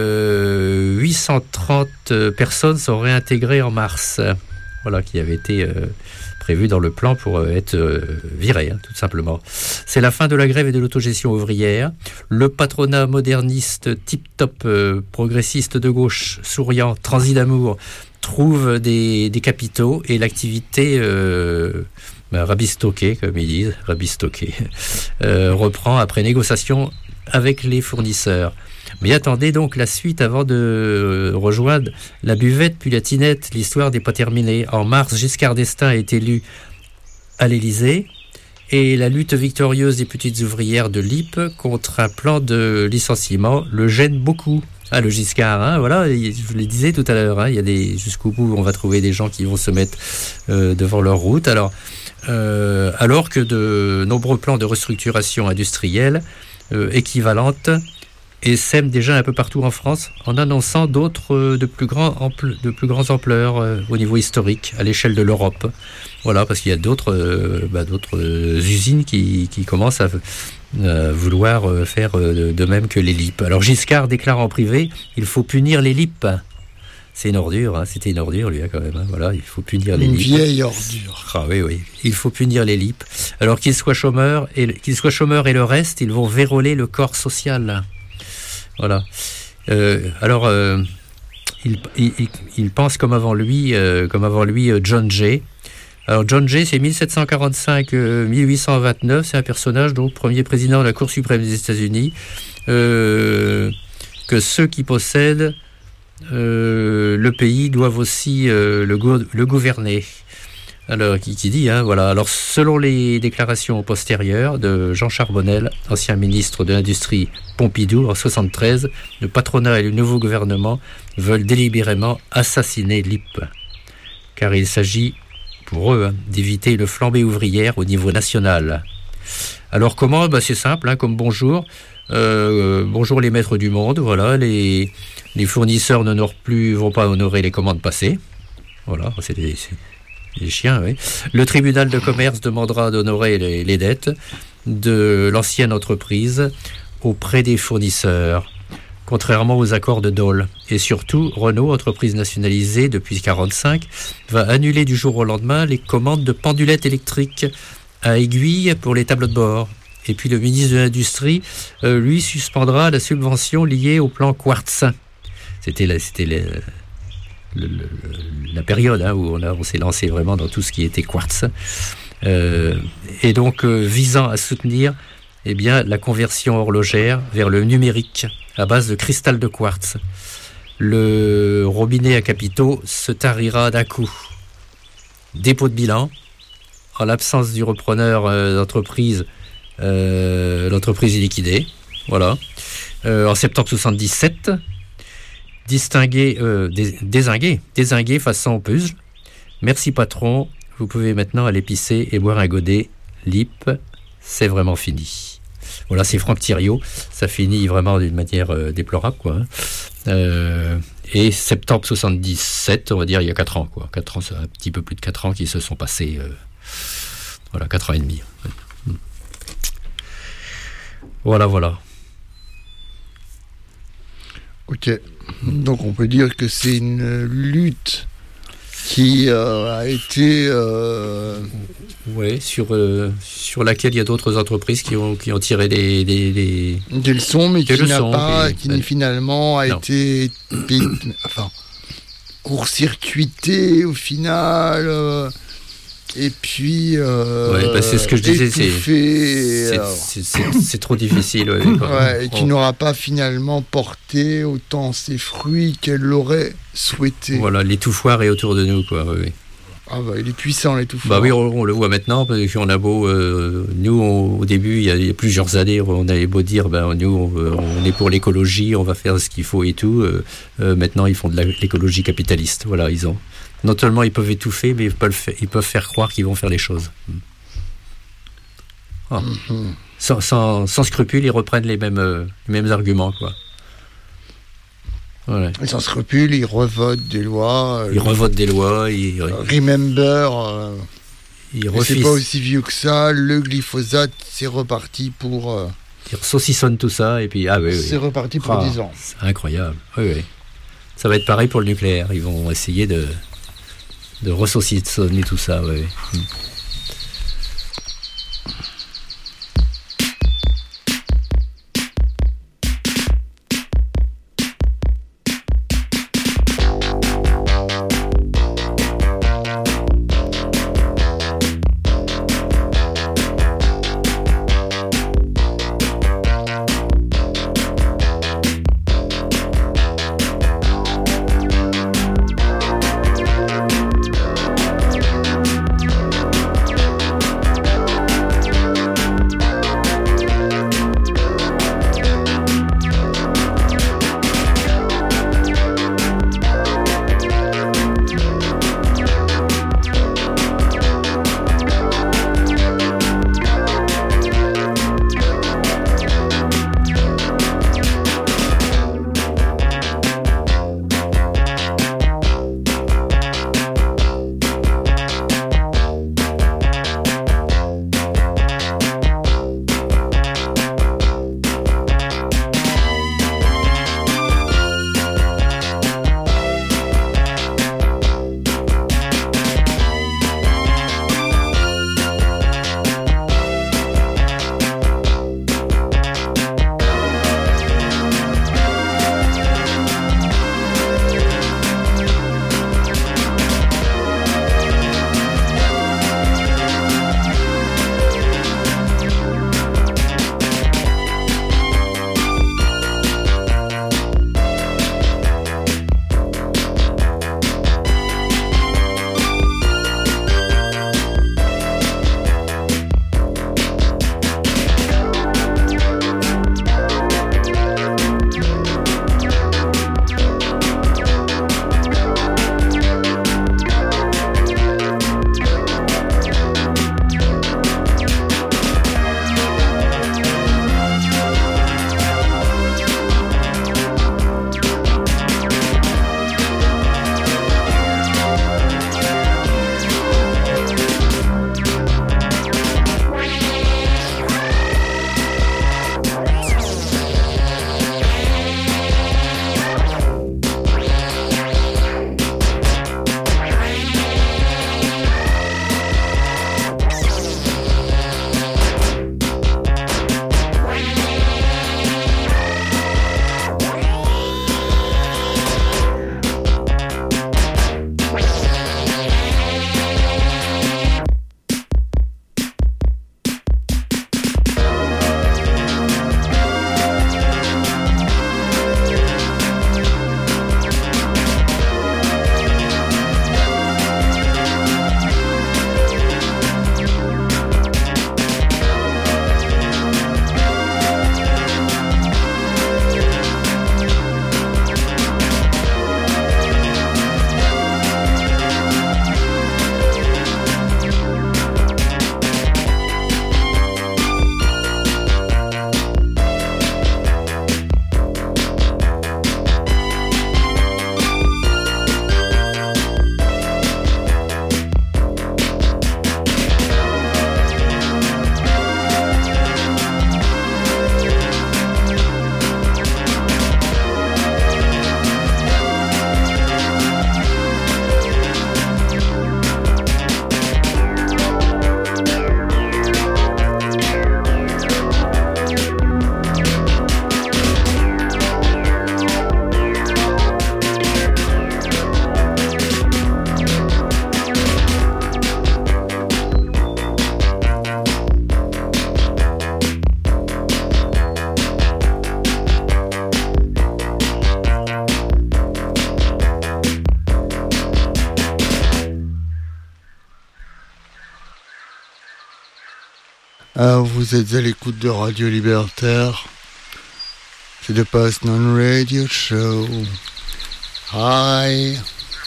euh, huit cent trente personnes sont réintégrées en mars. Voilà, qui avait été euh, prévu dans le plan pour euh, être euh, virées, hein, tout simplement. C'est la fin de la grève et de l'autogestion ouvrière. Le patronat moderniste tip-top, euh, progressiste de gauche, souriant, transi d'amour, trouve des, des capitaux et l'activité euh, ben, rabistoquée, comme ils disent, rabistoquée, euh, reprend après négociation avec les fournisseurs. Mais attendez donc la suite avant de rejoindre la buvette puis la tinette. L'histoire n'est pas terminée. En mars, Giscard d'Estaing est élu à l'Élysée et la lutte victorieuse des petites ouvrières de Lippe contre un plan de licenciement le gêne beaucoup. Ah, le Giscard, hein, voilà, je vous le disais tout à l'heure, hein, il y a des, jusqu'au bout, on va trouver des gens qui vont se mettre euh, devant leur route. Alors, euh, alors que de nombreux plans de restructuration industrielle euh, équivalentes et sème déjà un peu partout en France, en annonçant d'autres euh, de plus grands ampl- de plus grandes ampleurs euh, au niveau historique, à l'échelle de l'Europe. Voilà, parce qu'il y a d'autres, euh, bah, d'autres euh, usines qui, qui commencent à euh, vouloir euh, faire euh, de même que les Lippes. Alors Giscard déclare en privé, il faut punir les Lippes. C'est une ordure, hein, c'était une ordure lui hein, quand même. Hein, voilà, il faut punir les Lippes. Une vieille ordure. Ah oui, oui, il faut punir les Lippes. Alors qu'ils soient chômeurs et qu'ils soient chômeurs et le reste, ils vont véroler le corps social. Voilà. Euh, alors, euh, il, il, il pense comme avant lui, euh, comme avant lui, euh, John Jay. Alors, John Jay, c'est mille sept cent quarante-cinq à mille huit cent vingt-neuf. C'est un personnage, donc premier président de la Cour suprême des États-Unis, euh, que ceux qui possèdent euh, le pays doivent aussi euh, le, go- le gouverner. Alors, qui, qui dit, hein, voilà. Alors, selon les déclarations postérieures de Jean Charbonnel, ancien ministre de l'Industrie Pompidou, en soixante-treize, le patronat et le nouveau gouvernement veulent délibérément assassiner Lippe. Car il s'agit, pour eux, hein, d'éviter une flambée ouvrière au niveau national. Alors, comment ? Ben, c'est simple, hein, comme bonjour. Euh, bonjour les maîtres du monde, voilà. Les, les fournisseurs n'honorent plus, vont pas honorer les commandes passées. Voilà, c'est des... C'est... Les chiens, oui. Le tribunal de commerce demandera d'honorer les, les dettes de l'ancienne entreprise auprès des fournisseurs, contrairement aux accords de Dole. Et surtout, Renault, entreprise nationalisée depuis mille neuf cent quarante-cinq, va annuler du jour au lendemain les commandes de pendulettes électriques à aiguille pour les tableaux de bord. Et puis le ministre de l'Industrie, euh, lui, suspendra la subvention liée au plan Quartz. C'était la... C'était la Le, le, la période hein, où on, a, on s'est lancé vraiment dans tout ce qui était quartz euh, et donc euh, visant à soutenir eh bien, la conversion horlogère vers le numérique à base de cristal de quartz. Le robinet à capitaux se tarira d'un coup. Dépôt de bilan. En l'absence du repreneur euh, d'entreprise, euh, l'entreprise est liquidée. Voilà. Euh, en septembre soixante-dix-sept, distingué, euh, dés, désingué, désingué façon puzzle. Merci patron, vous pouvez maintenant aller pisser et boire un godet. Lippe, c'est vraiment fini. Voilà, c'est Franck Thiriot. Ça finit vraiment d'une manière euh, déplorable, quoi. Hein. Euh, et septembre soixante-dix-sept, on va dire il y a quatre ans, quoi. quatre ans, c'est un petit peu plus de quatre ans qui se sont passés. Euh, voilà, quatre ans et demi. Voilà, voilà. Ok. Donc on peut dire que c'est une lutte qui euh, a été... Euh... Oui, sur, euh, sur laquelle il y a d'autres entreprises qui ont, qui ont tiré des, des, des... des leçons, mais des qui leçons, n'a pas, et, qui ben, finalement a non. été enfin, court-circuité au final... Euh... Et puis, euh, ouais, bah c'est ce que je disais, étouffé, c'est, alors. c'est, c'est, c'est, c'est trop difficile. Ouais, ouais, et qui on... n'aura pas finalement porté autant ses fruits qu'elle l'aurait souhaité. Voilà, l'étouffoir est autour de nous, quoi. Oui, oui. Ah bah, il est puissant, l'étouffoir. Bah oui, on, on le voit maintenant, parce qu'on a beau... Euh, nous, on, au début, il y, a, il y a plusieurs années, on avait beau dire, ben, nous, on, on est pour l'écologie, on va faire ce qu'il faut et tout. Euh, euh, maintenant, ils font de la, l'écologie capitaliste. Voilà, ils ont... Non seulement ils peuvent étouffer, mais ils peuvent, faire, ils peuvent faire croire qu'ils vont faire les choses. Oh. Mm-hmm. Sans, sans, sans scrupule, ils reprennent les mêmes, euh, les mêmes arguments, quoi. Voilà. Et sans scrupule, ils revotent des lois. Ils euh, revotent des lois. Ils, euh, remember. Euh, ils refusent. C'est pas aussi vieux que ça. Le glyphosate, c'est reparti pour. Euh, Ils saucissonnent tout ça et puis ah oui, oui. C'est reparti pour ah, dix ans. C'est incroyable. Oui, oui. Ça va être pareil pour le nucléaire. Ils vont essayer de, de ressaucissonner tout ça. Oui. oui. Alors, vous êtes à l'écoute de Radio Libertaire. C'est le Post Non Radio Show. Hi.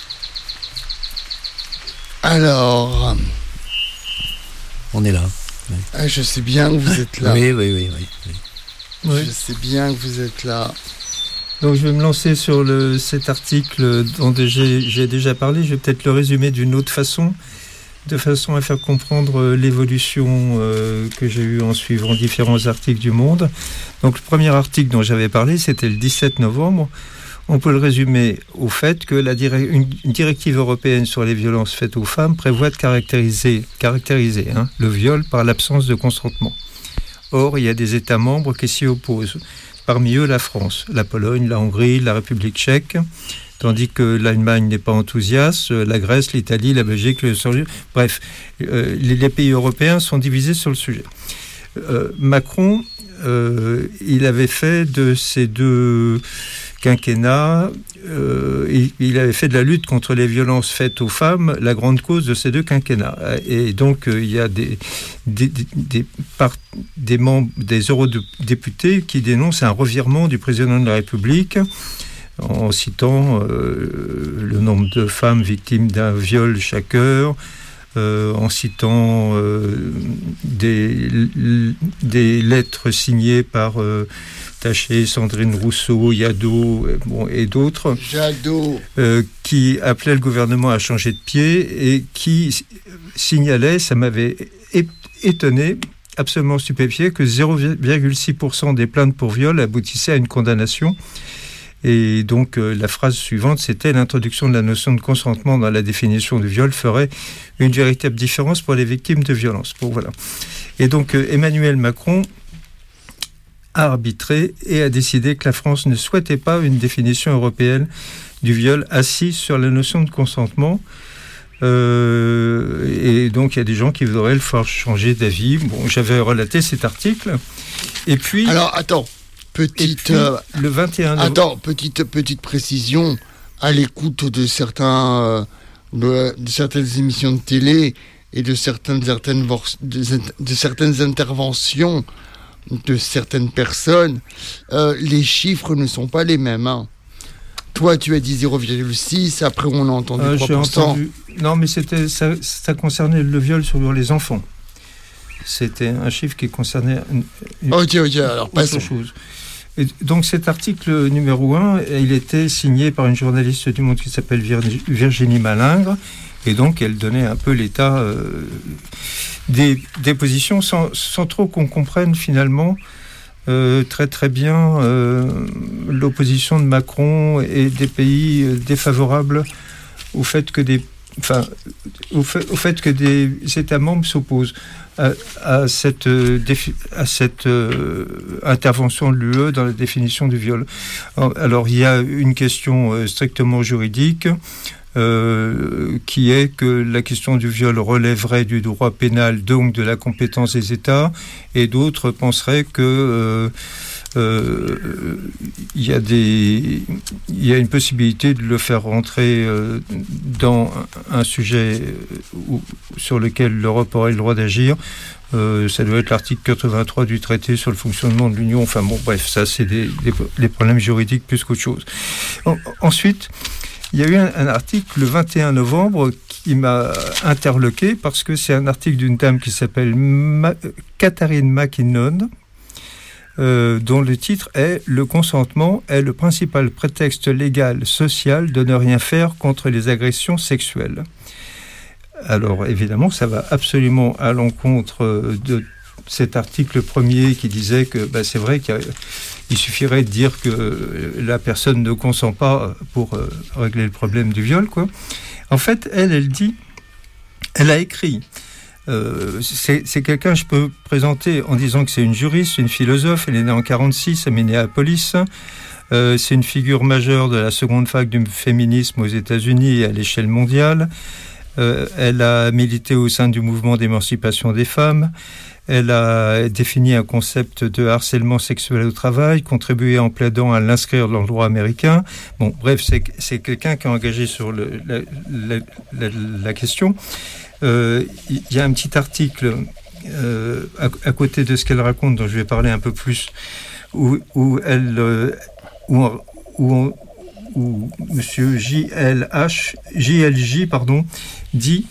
Alors. On est là. Oui. Ah, je sais bien que vous êtes là. Oui, oui, oui, oui, oui. Oui. Je sais bien que vous êtes là. Donc je vais me lancer sur le, cet article dont j'ai, j'ai déjà parlé. Je vais peut-être le résumer d'une autre façon. de façon à faire comprendre l'évolution euh, que j'ai eue en suivant différents articles du Monde. Donc le premier article dont j'avais parlé, c'était le dix-sept novembre. On peut le résumer au fait que la dire- une directive européenne sur les violences faites aux femmes prévoit de caractériser, caractériser hein, le viol par l'absence de consentement. Or, il y a des États membres qui s'y opposent. Parmi eux, la France, la Pologne, la Hongrie, la République tchèque, tandis que l'Allemagne n'est pas enthousiaste, la Grèce, l'Italie, la Belgique, le bref, euh, les, les pays européens sont divisés sur le sujet. Euh, Macron, euh, il avait fait de ces deux quinquennats, euh, il, il avait fait de la lutte contre les violences faites aux femmes la grande cause de ces deux quinquennats. Et donc, euh, il y a des, des, des, des, par, des membres, des eurodéputés qui dénoncent un revirement du président de la République en citant euh, le nombre de femmes victimes d'un viol chaque heure, euh, en citant euh, des, des lettres signées par euh, Taché, Sandrine Rousseau, Jadot bon, et d'autres, Jadot. Euh, qui appelaient le gouvernement à changer de pied et qui signalaient, ça m'avait étonné, absolument stupéfié, que zéro virgule six pour cent des plaintes pour viol aboutissaient à une condamnation. Et donc, euh, la phrase suivante, c'était « L'introduction de la notion de consentement dans la définition du viol ferait une véritable différence pour les victimes de violences. » Bon, voilà. Et donc, euh, Emmanuel Macron a arbitré et a décidé que la France ne souhaitait pas une définition européenne du viol assise sur la notion de consentement. Euh, et donc, il y a des gens qui voudraient le faire changer d'avis. Bon, j'avais relaté cet article. Et puis... Alors, attends. Petite, puis, euh, le vingt et un novembre... Attends, petite, petite précision. À l'écoute de, certains, euh, de, de certaines émissions de télé et de certaines, certaines, de, de certaines interventions de certaines personnes, euh, les chiffres ne sont pas les mêmes. Hein. Toi, tu as dit zéro virgule six, après on a entendu euh, trois pour cent. Entendu... Non, mais c'était, ça, ça concernait le viol sur les enfants. C'était un chiffre qui concernait une, une ok, ok, alors autre chose. Et donc cet article numéro un, il était signé par une journaliste du Monde qui s'appelle Virginie Malingre, et donc elle donnait un peu l'état euh, des, des positions sans, sans trop qu'on comprenne finalement euh, très très bien euh, l'opposition de Macron et des pays défavorables au fait que des Enfin, au fait, au fait que des États membres s'opposent à, à cette, à cette euh, intervention de l'U E dans la définition du viol. Alors, il y a une question euh, strictement juridique euh, qui est que la question du viol relèverait du droit pénal, donc de la compétence des États, et d'autres penseraient que euh, Euh, il y a des, il y a une possibilité de le faire rentrer euh, dans un, un sujet où, sur lequel l'Europe aurait le droit d'agir. Euh, ça doit être l'article quatre-vingt-trois du traité sur le fonctionnement de l'Union. Enfin bon, bref, ça c'est des, des, des problèmes juridiques plus qu'autre chose. En, ensuite, il y a eu un, un article le vingt et un novembre qui m'a interloqué parce que c'est un article d'une dame qui s'appelle Ma- Catherine McKinnon. Euh, dont le titre est « Le consentement est le principal prétexte légal, social de ne rien faire contre les agressions sexuelles ». Alors évidemment, ça va absolument à l'encontre de cet article premier qui disait que bah, c'est vrai qu'il suffirait de dire que la personne ne consent pas pour euh, régler le problème du viol, quoi. En fait, elle, elle dit, elle a écrit... Euh, c'est, c'est quelqu'un que je peux présenter en disant que c'est une juriste, une philosophe. Elle est née en quarante-six à Minneapolis. Euh, c'est une figure majeure de la seconde vague du féminisme aux États-Unis et à l'échelle mondiale. Euh, elle a milité au sein du mouvement d'émancipation des femmes. Elle a défini un concept de harcèlement sexuel au travail, contribué en plaidant à l'inscrire dans le droit américain. Bon, bref, c'est, c'est quelqu'un qui est engagé sur le, la, la, la, la question. Il euh, y a un petit article euh, à, à côté de ce qu'elle raconte, dont je vais parler un peu plus, où, où elle, euh, où, où, où Monsieur J L H, J L J, pardon, dit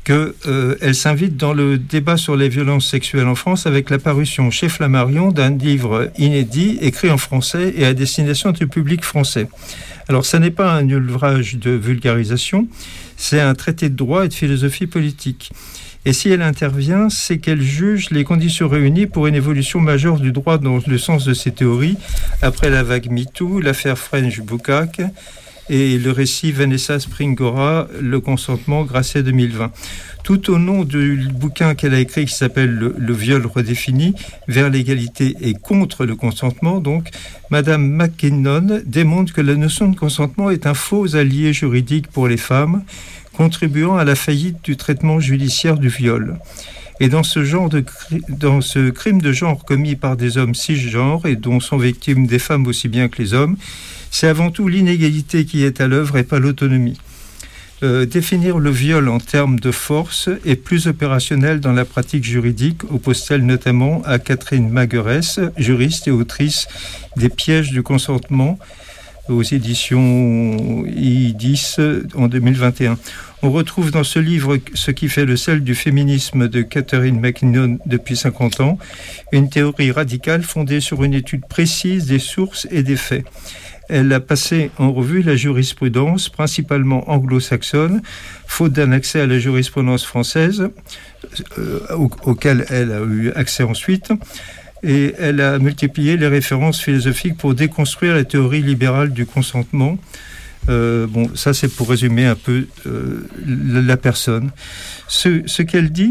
qu'elle euh, s'invite dans le débat sur les violences sexuelles en France avec la parution chez Flammarion d'un livre inédit écrit en français et à destination du public français. Alors, ça n'est pas un ouvrage de vulgarisation, c'est un traité de droit et de philosophie politique. Et si elle intervient, c'est qu'elle juge les conditions réunies pour une évolution majeure du droit dans le sens de ses théories, après la vague MeToo, l'affaire French Bukkak et le récit Vanessa Springora, Le consentement, Grasset deux mille vingt. Tout au long du bouquin qu'elle a écrit qui s'appelle le, le viol redéfini, vers l'égalité et contre le consentement, donc, Madame McKinnon démontre que la notion de consentement est un faux allié juridique pour les femmes, contribuant à la faillite du traitement judiciaire du viol. Et dans ce, genre de, dans ce crime de genre commis par des hommes cisgenres et dont sont victimes des femmes aussi bien que les hommes, c'est avant tout l'inégalité qui est à l'œuvre et pas l'autonomie. Euh, définir le viol en termes de force est plus opérationnel dans la pratique juridique, oppose-t-elle notamment à Catherine Maguerès, juriste et autrice des Pièges du consentement, aux éditions I dix en deux mille vingt et un. On retrouve dans ce livre ce qui fait le sel du féminisme de Catherine McKinnon depuis cinquante ans, une théorie radicale fondée sur une étude précise des sources et des faits. Elle a passé en revue la jurisprudence, principalement anglo-saxonne, faute d'un accès à la jurisprudence française, euh, au, auquel elle a eu accès ensuite, et elle a multiplié les références philosophiques pour déconstruire la théorie libérale du consentement. Euh, bon, ça c'est pour résumer un peu euh, la, la personne. Ce, ce qu'elle dit,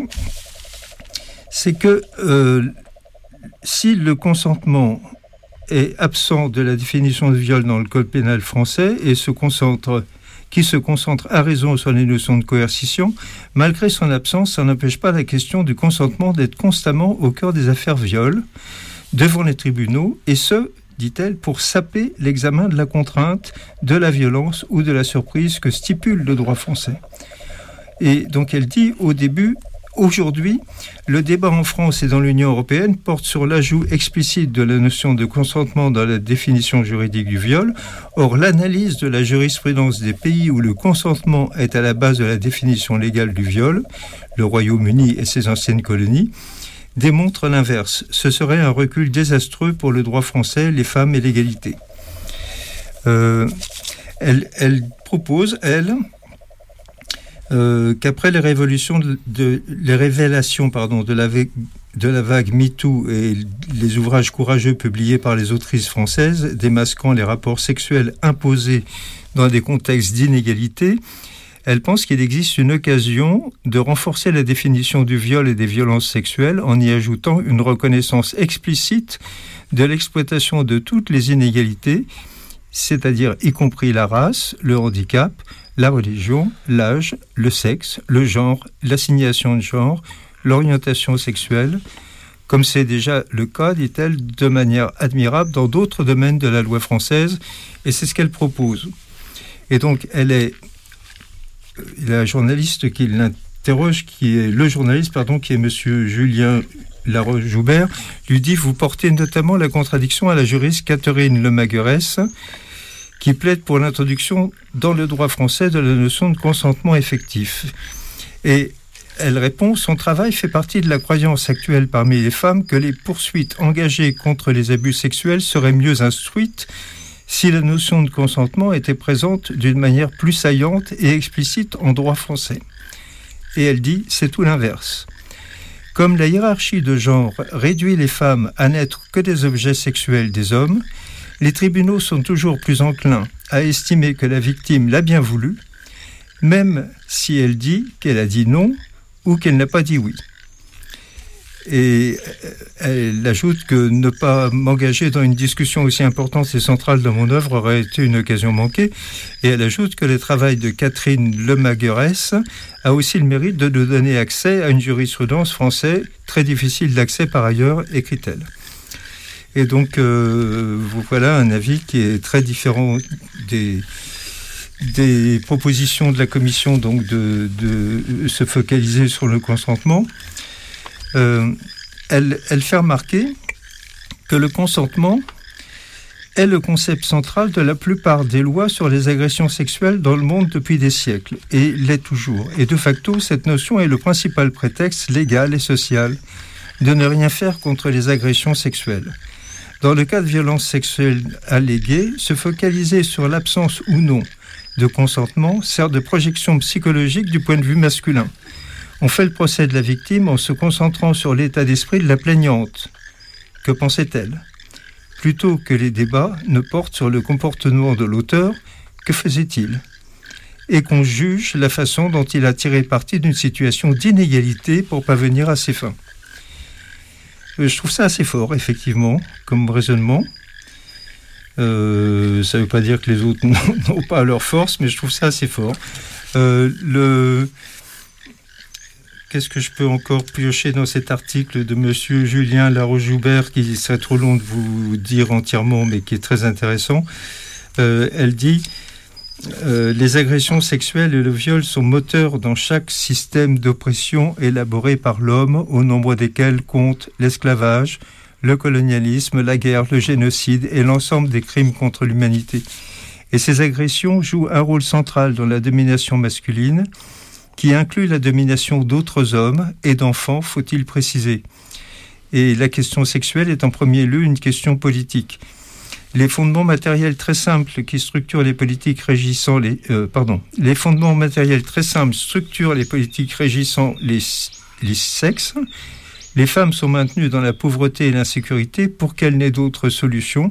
c'est que euh, si le consentement est absent de la définition de viol dans le code pénal français et se concentre, qui se concentre à raison sur les notions de coercition, malgré son absence, ça n'empêche pas la question du consentement d'être constamment au cœur des affaires viol, devant les tribunaux, et ce, dit-elle, pour saper l'examen de la contrainte, de la violence ou de la surprise que stipule le droit français. Et donc elle dit au début, aujourd'hui, le débat en France et dans l'Union européenne porte sur l'ajout explicite de la notion de consentement dans la définition juridique du viol. Or, l'analyse de la jurisprudence des pays où le consentement est à la base de la définition légale du viol, le Royaume-Uni et ses anciennes colonies, démontre l'inverse. Ce serait un recul désastreux pour le droit français, les femmes et l'égalité. Euh, elle, elle propose, elle... Euh, qu'après les, révolutions de, de, les révélations pardon, de, la, de la vague MeToo et les ouvrages courageux publiés par les autrices françaises démasquant les rapports sexuels imposés dans des contextes d'inégalité, elle pense qu'il existe une occasion de renforcer la définition du viol et des violences sexuelles en y ajoutant une reconnaissance explicite de l'exploitation de toutes les inégalités, c'est-à-dire y compris la race, le handicap, la religion, l'âge, le sexe, le genre, l'assignation de genre, l'orientation sexuelle, comme c'est déjà le cas, dit-elle, de manière admirable dans d'autres domaines de la loi française, et c'est ce qu'elle propose. Et donc, elle est la journaliste qui l'interroge, qui est le journaliste, pardon, qui est Monsieur Julien Laroche-Joubert, lui dit « Vous portez notamment la contradiction à la juriste Catherine Lemaguerès, qui plaide pour l'introduction dans le droit français de la notion de consentement effectif. » Et elle répond « Son travail fait partie de la croyance actuelle parmi les femmes que les poursuites engagées contre les abus sexuels seraient mieux instruites si la notion de consentement était présente d'une manière plus saillante et explicite en droit français. » Et elle dit « C'est tout l'inverse. Comme la hiérarchie de genre réduit les femmes à n'être que des objets sexuels des hommes, les tribunaux sont toujours plus enclins à estimer que la victime l'a bien voulu, même si elle dit qu'elle a dit non ou qu'elle n'a pas dit oui. » Et elle ajoute que ne pas m'engager dans une discussion aussi importante et centrale dans mon œuvre aurait été une occasion manquée. Et elle ajoute que le travail de Catherine Lemaguerès a aussi le mérite de nous donner accès à une jurisprudence française très difficile d'accès par ailleurs, écrit-elle. Et donc, euh, voilà un avis qui est très différent des, des propositions de la Commission, donc de, de se focaliser sur le consentement. Euh, elle, elle fait remarquer que le consentement est le concept central de la plupart des lois sur les agressions sexuelles dans le monde depuis des siècles, et l'est toujours. Et de facto, cette notion est le principal prétexte légal et social de ne rien faire contre les agressions sexuelles. Dans le cas de violences sexuelles alléguées, se focaliser sur l'absence ou non de consentement sert de projection psychologique du point de vue masculin. On fait le procès de la victime en se concentrant sur l'état d'esprit de la plaignante. Que pensait-elle ? Plutôt que les débats ne portent sur le comportement de l'auteur, que faisait-il ? Et qu'on juge la façon dont il a tiré parti d'une situation d'inégalité pour parvenir à ses fins. Je trouve ça assez fort, effectivement, comme raisonnement. Euh, ça ne veut pas dire que les autres n'ont pas leur force, mais je trouve ça assez fort. Euh, le... Qu'est-ce que je peux encore piocher dans cet article de monsieur Julien Laroche-Joubert, qui serait trop long de vous dire entièrement, mais qui est très intéressant. Euh, elle dit euh, « Les agressions sexuelles et le viol sont moteurs dans chaque système d'oppression élaboré par l'homme, au nombre desquels comptent l'esclavage, le colonialisme, la guerre, le génocide et l'ensemble des crimes contre l'humanité. Et ces agressions jouent un rôle central dans la domination masculine, qui inclut la domination d'autres hommes et d'enfants, faut-il préciser. Et la question sexuelle est en premier lieu une question politique. Les fondements matériels très simples qui structurent les politiques régissant les... Euh, pardon. Les fondements matériels très simples structurent les politiques régissant les, les sexes. Les femmes sont maintenues dans la pauvreté et l'insécurité pour qu'elles n'aient d'autre solution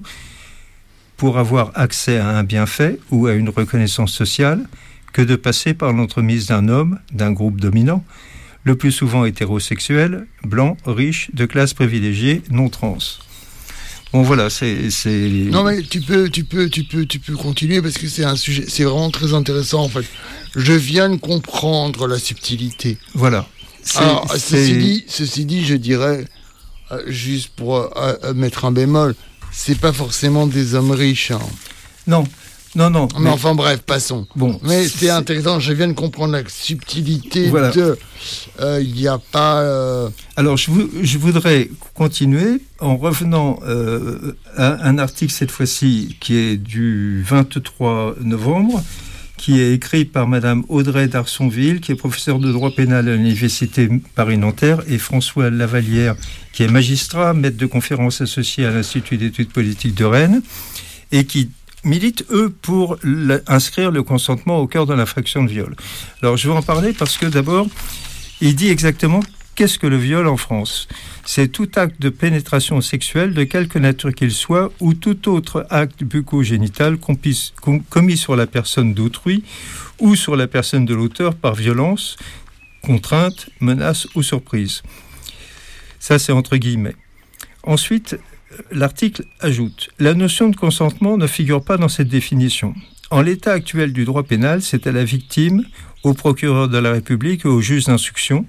pour avoir accès à un bienfait ou à une reconnaissance sociale que de passer par l'entremise d'un homme, d'un groupe dominant, le plus souvent hétérosexuel, blanc, riche, de classe privilégiée, non trans. Bon voilà, c'est, c'est... Non mais tu peux, tu peux, tu peux, tu peux continuer parce que c'est un sujet, c'est vraiment très intéressant en fait. Je viens de comprendre la subtilité. Voilà. C'est, Alors, c'est... Ceci dit, ceci dit, je dirais, euh, juste pour euh, mettre un bémol, c'est pas forcément des hommes riches. Hein. Non. Non, non. Mais, mais enfin bref, passons. Bon, mais c'est, c'est intéressant, je viens de comprendre la subtilité voilà. de... Il euh, n'y a pas... Euh... Alors, je, vou- je voudrais continuer en revenant euh, à un article, cette fois-ci, qui est du vingt-trois novembre, qui est écrit par Madame Audrey d'Arsonville, qui est professeure de droit pénal à l'Université Paris-Nanterre, et François Lavallière, qui est magistrat, maître de conférences associé à l'Institut d'études politiques de Rennes, et qui militent, eux, pour inscrire le consentement au cœur de l'infraction de viol. Alors, je vais en parler parce que, d'abord, il dit exactement qu'est-ce que le viol en France. C'est tout acte de pénétration sexuelle, de quelque nature qu'il soit, ou tout autre acte bucco-génital commis, commis sur la personne d'autrui ou sur la personne de l'auteur par violence, contrainte, menace ou surprise. Ça, c'est entre guillemets. Ensuite, l'article ajoute « La notion de consentement ne figure pas dans cette définition. En l'état actuel du droit pénal, c'est à la victime, au procureur de la République et au juge d'instruction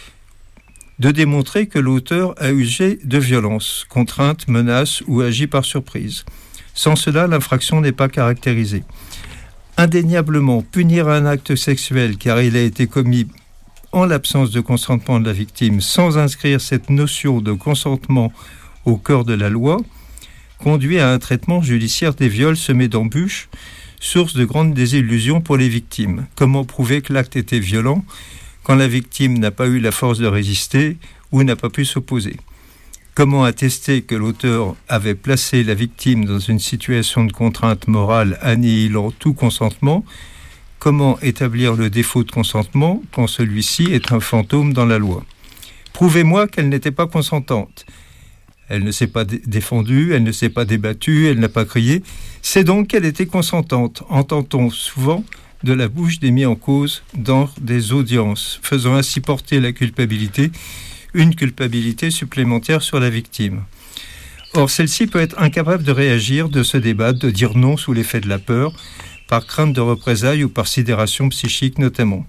de démontrer que l'auteur a usé de violence, contrainte, menace ou agi par surprise. Sans cela, l'infraction n'est pas caractérisée. Indéniablement, punir un acte sexuel car il a été commis en l'absence de consentement de la victime sans inscrire cette notion de consentement au cœur de la loi, conduit à un traitement judiciaire des viols semés d'embûches, source de grandes désillusions pour les victimes. Comment prouver que l'acte était violent quand la victime n'a pas eu la force de résister ou n'a pas pu s'opposer ? Comment attester que l'auteur avait placé la victime dans une situation de contrainte morale annihilant tout consentement ? Comment établir le défaut de consentement quand celui-ci est un fantôme dans la loi ? Prouvez-moi qu'elle n'était pas consentante. Elle ne s'est pas d- défendue, elle ne s'est pas débattue, elle n'a pas crié. C'est donc qu'elle était consentante, entend-on souvent de la bouche des mis en cause dans des audiences, faisant ainsi porter la culpabilité, une culpabilité supplémentaire sur la victime. Or, celle-ci peut être incapable de réagir, de se débattre, de dire non sous l'effet de la peur, par crainte de représailles ou par sidération psychique notamment.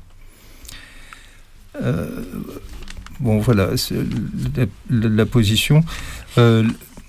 Euh, bon, voilà, c'est la, la, la position. Euh,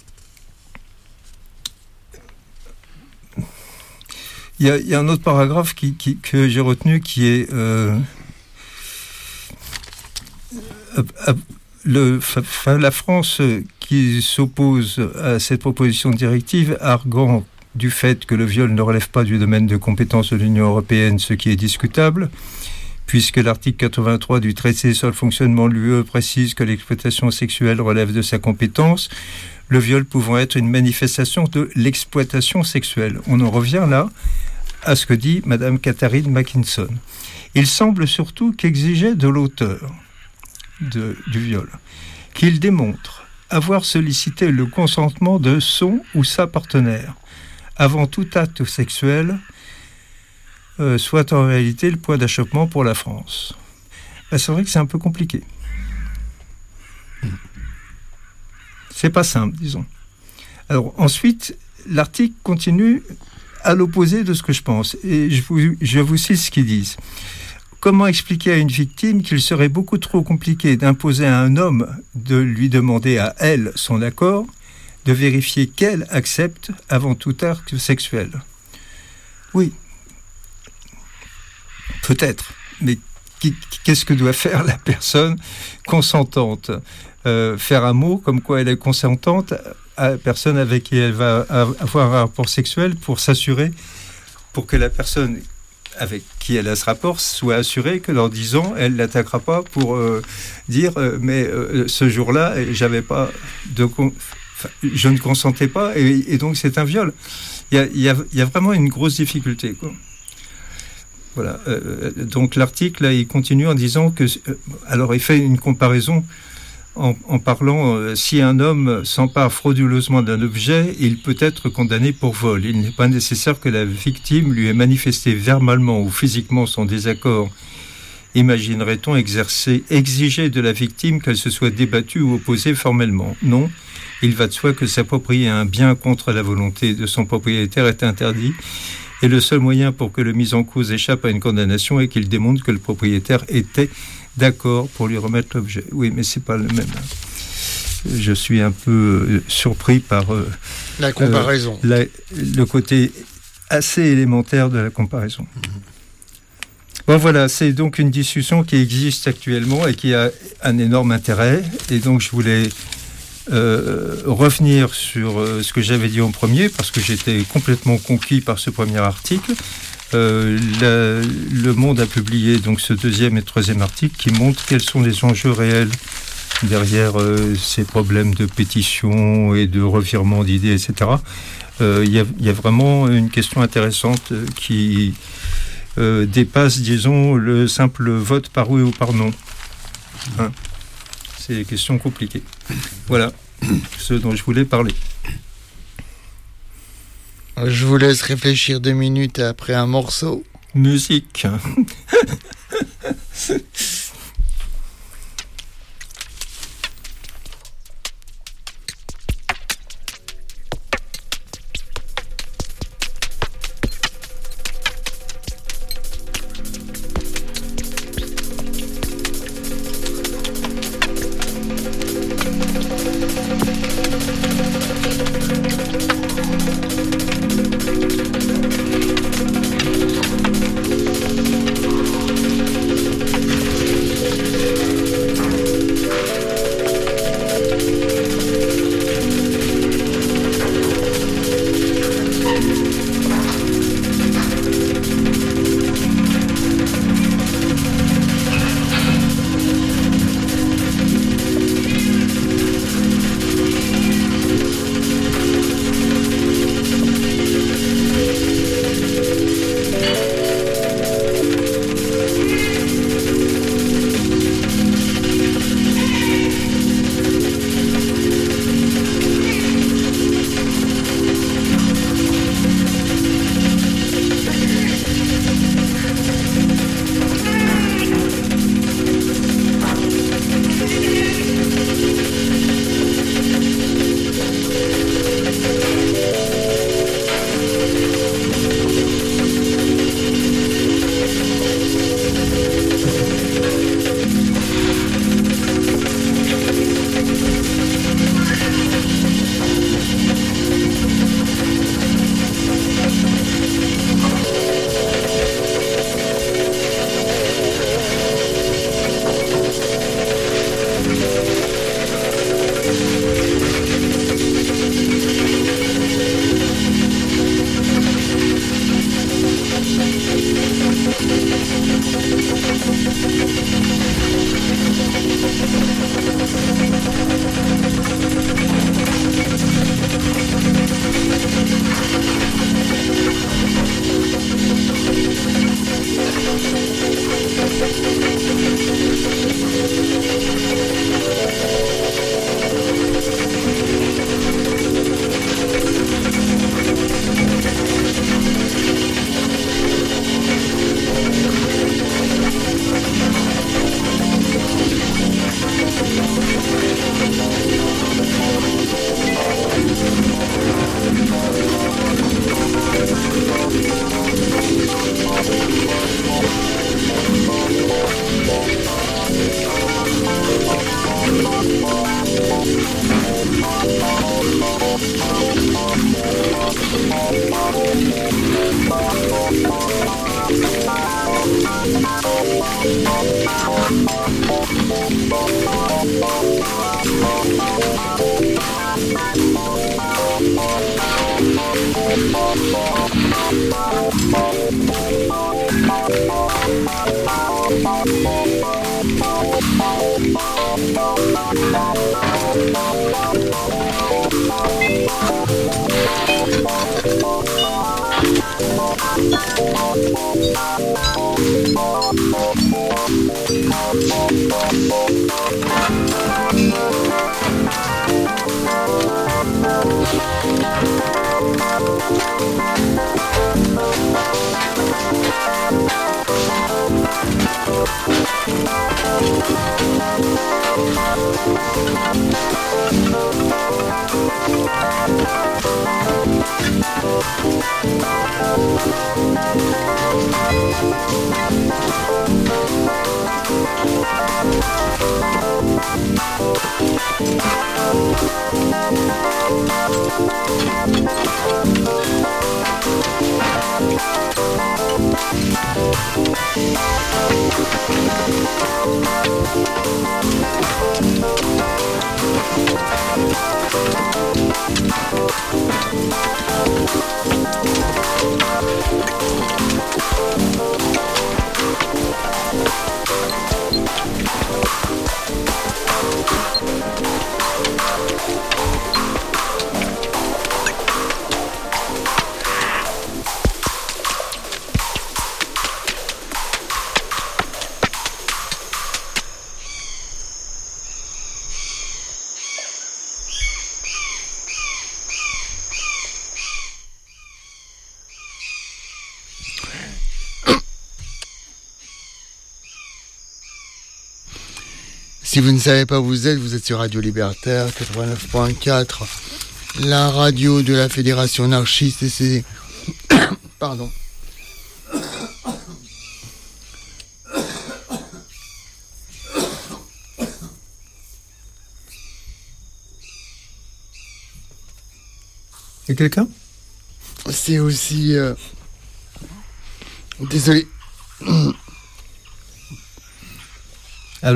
Il y, y a un autre paragraphe qui, qui, que j'ai retenu qui est euh, euh, le, fa, la France qui s'oppose à cette proposition de directive, arguant du fait que le viol ne relève pas du domaine de compétence de l'Union européenne, ce qui est discutable, puisque l'article quatre-vingt-trois du traité sur le fonctionnement de l'U E précise que l'exploitation sexuelle relève de sa compétence, le viol pouvant être une manifestation de l'exploitation sexuelle. On en revient là à ce que dit Madame Catherine Mackinson. Il semble surtout qu'exiger de l'auteur de, du viol qu'il démontre avoir sollicité le consentement de son ou sa partenaire avant tout acte sexuel euh, soit en réalité le point d'achoppement pour la France. Ben, c'est vrai que c'est un peu compliqué. C'est pas simple, disons. Alors ensuite, l'article continue à l'opposé de ce que je pense. Et je vous, je vous cite ce qu'ils disent. Comment expliquer à une victime qu'il serait beaucoup trop compliqué d'imposer à un homme de lui demander à elle son accord, de vérifier qu'elle accepte avant tout acte sexuel? Oui, peut-être, mais qu'est-ce que doit faire la personne consentante? euh, Faire un mot comme quoi elle est consentante à la personne avec qui elle va avoir un rapport sexuel pour s'assurer, pour que la personne avec qui elle a ce rapport soit assurée que dans dix ans, elle ne l'attaquera pas pour euh, dire euh, mais euh, ce jour-là, j'avais pas de con... enfin, je ne consentais pas et, et donc c'est un viol. Il y a, il y a, il y a vraiment une grosse difficulté, quoi. Voilà. Euh, donc l'article, là, il continue en disant que... Euh, alors, il fait une comparaison en, en parlant, euh, si un homme s'empare frauduleusement d'un objet, il peut être condamné pour vol. Il n'est pas nécessaire que la victime lui ait manifesté verbalement ou physiquement son désaccord. Imaginerait-on exercer, exiger de la victime qu'elle se soit débattue ou opposée formellement? Non. Il va de soi que s'approprier un bien contre la volonté de son propriétaire est interdit. Et le seul moyen pour que le mis en cause échappe à une condamnation est qu'il démontre que le propriétaire était d'accord pour lui remettre l'objet. Oui, mais c'est pas le même. Je suis un peu surpris par euh, la comparaison. Euh, la, le côté assez élémentaire de la comparaison. Mmh. Bon, voilà, c'est donc une discussion qui existe actuellement et qui a un énorme intérêt. Et donc, je voulais euh, revenir sur euh, ce que j'avais dit en premier, parce que j'étais complètement conquis par ce premier article. Euh, la, le Monde a publié donc ce deuxième et troisième article qui montrent quels sont les enjeux réels derrière euh, ces problèmes de pétition et de revirement d'idées, et cetera. Euh, il y a, y a vraiment une question intéressante qui euh, dépasse, disons, le simple vote par oui ou par non. Hein, c'est des questions compliquées. Voilà ce dont je voulais parler. Je vous laisse réfléchir deux minutes après un morceau. Musique. Si vous ne savez pas où vous êtes, vous êtes sur Radio Libertaire quatre-vingt-neuf point quatre, la radio de la Fédération anarchiste et c'est... Pardon. Il y a quelqu'un ? C'est aussi... Euh... Désolé. Allô ?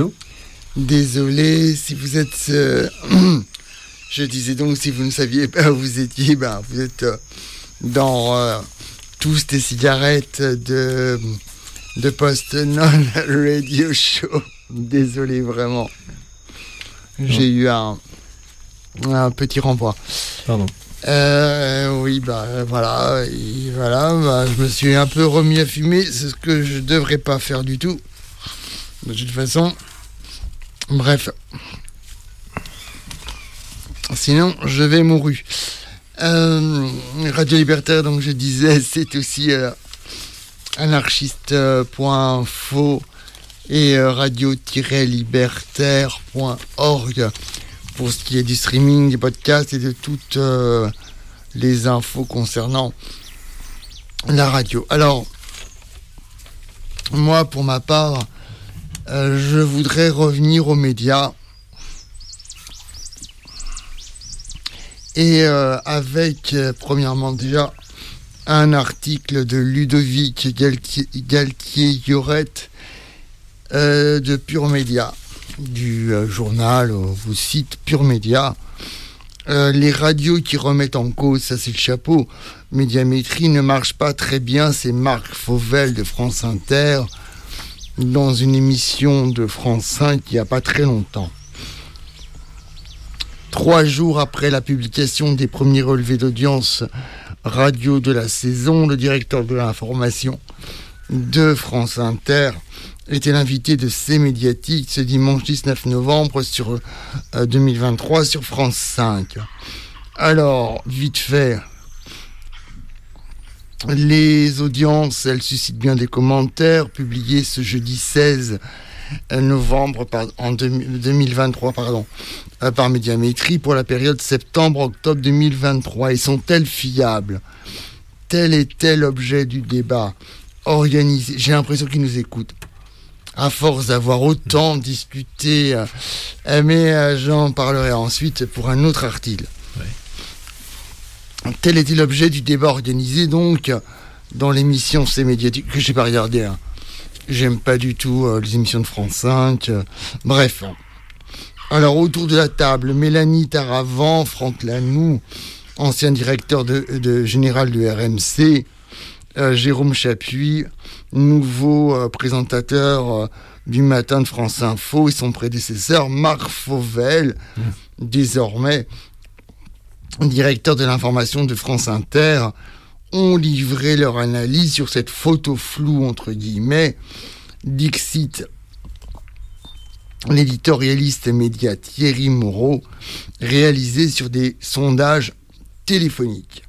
Désolé si vous êtes... Euh, je disais donc, si vous ne saviez pas où vous étiez, ben, vous êtes euh, dans euh, tous des cigarettes de, de Post-Non Radio Show. Désolé, vraiment. J'ai eu un, un petit renvoi. Pardon. Euh, oui, bah voilà, et voilà bah, je me suis un peu remis à fumer, c'est ce que je devrais pas faire du tout. De toute façon... Bref. Sinon, je vais mourir. Euh, Radio Libertaire, donc je disais, c'est aussi euh, anarchiste point info et euh, radio-libertaire point org pour ce qui est du streaming, des podcasts et de toutes euh, les infos concernant la radio. Alors, moi, pour ma part, Euh, je voudrais revenir aux médias et euh, avec, euh, premièrement déjà, un article de Ludovic Galtier-Lloret euh, de Pure Média, du euh, journal ou site Pure Média. Euh, les radios qui remettent en cause, ça c'est le chapeau, Médiamétrie ne marche pas très bien, c'est Marc Fauvel de France Inter, dans une émission de France cinq il n'y a pas très longtemps. Trois jours après la publication des premiers relevés d'audience radio de la saison, le directeur de l'information de France Inter était l'invité de C Médiatique ce dimanche dix-neuf novembre sur, euh, deux mille vingt-trois sur France cinq. Alors, vite fait, les audiences, elles suscitent bien des commentaires, publiés ce jeudi seize novembre par, en deux mille vingt-trois pardon, euh, par Médiamétrie pour la période septembre-octobre deux mille vingt-trois. Et sont-elles fiables ? Tel était l'objet du débat organisé. J'ai l'impression qu'ils nous écoutent. à force d'avoir autant discuté, euh, mais euh, j'en parlerai ensuite pour un autre article. Ouais. Tel était l'objet du débat organisé donc dans l'émission C'est médiatique, que j'ai pas regardé. Hein. J'aime pas du tout euh, les émissions de France cinq. Euh, bref. Alors, autour de la table, Mélanie Taravant, Franck Lanoux, ancien directeur de, de général de R M C, euh, Jérôme Chapuis, nouveau euh, présentateur euh, du matin de France Info, et son prédécesseur, Marc Fauvel, mmh. désormais directeur de l'information de France Inter, ont livré leur analyse sur cette photo floue, entre guillemets, Dixit, l'éditorialiste média Thierry Moreau, réalisé sur des sondages téléphoniques.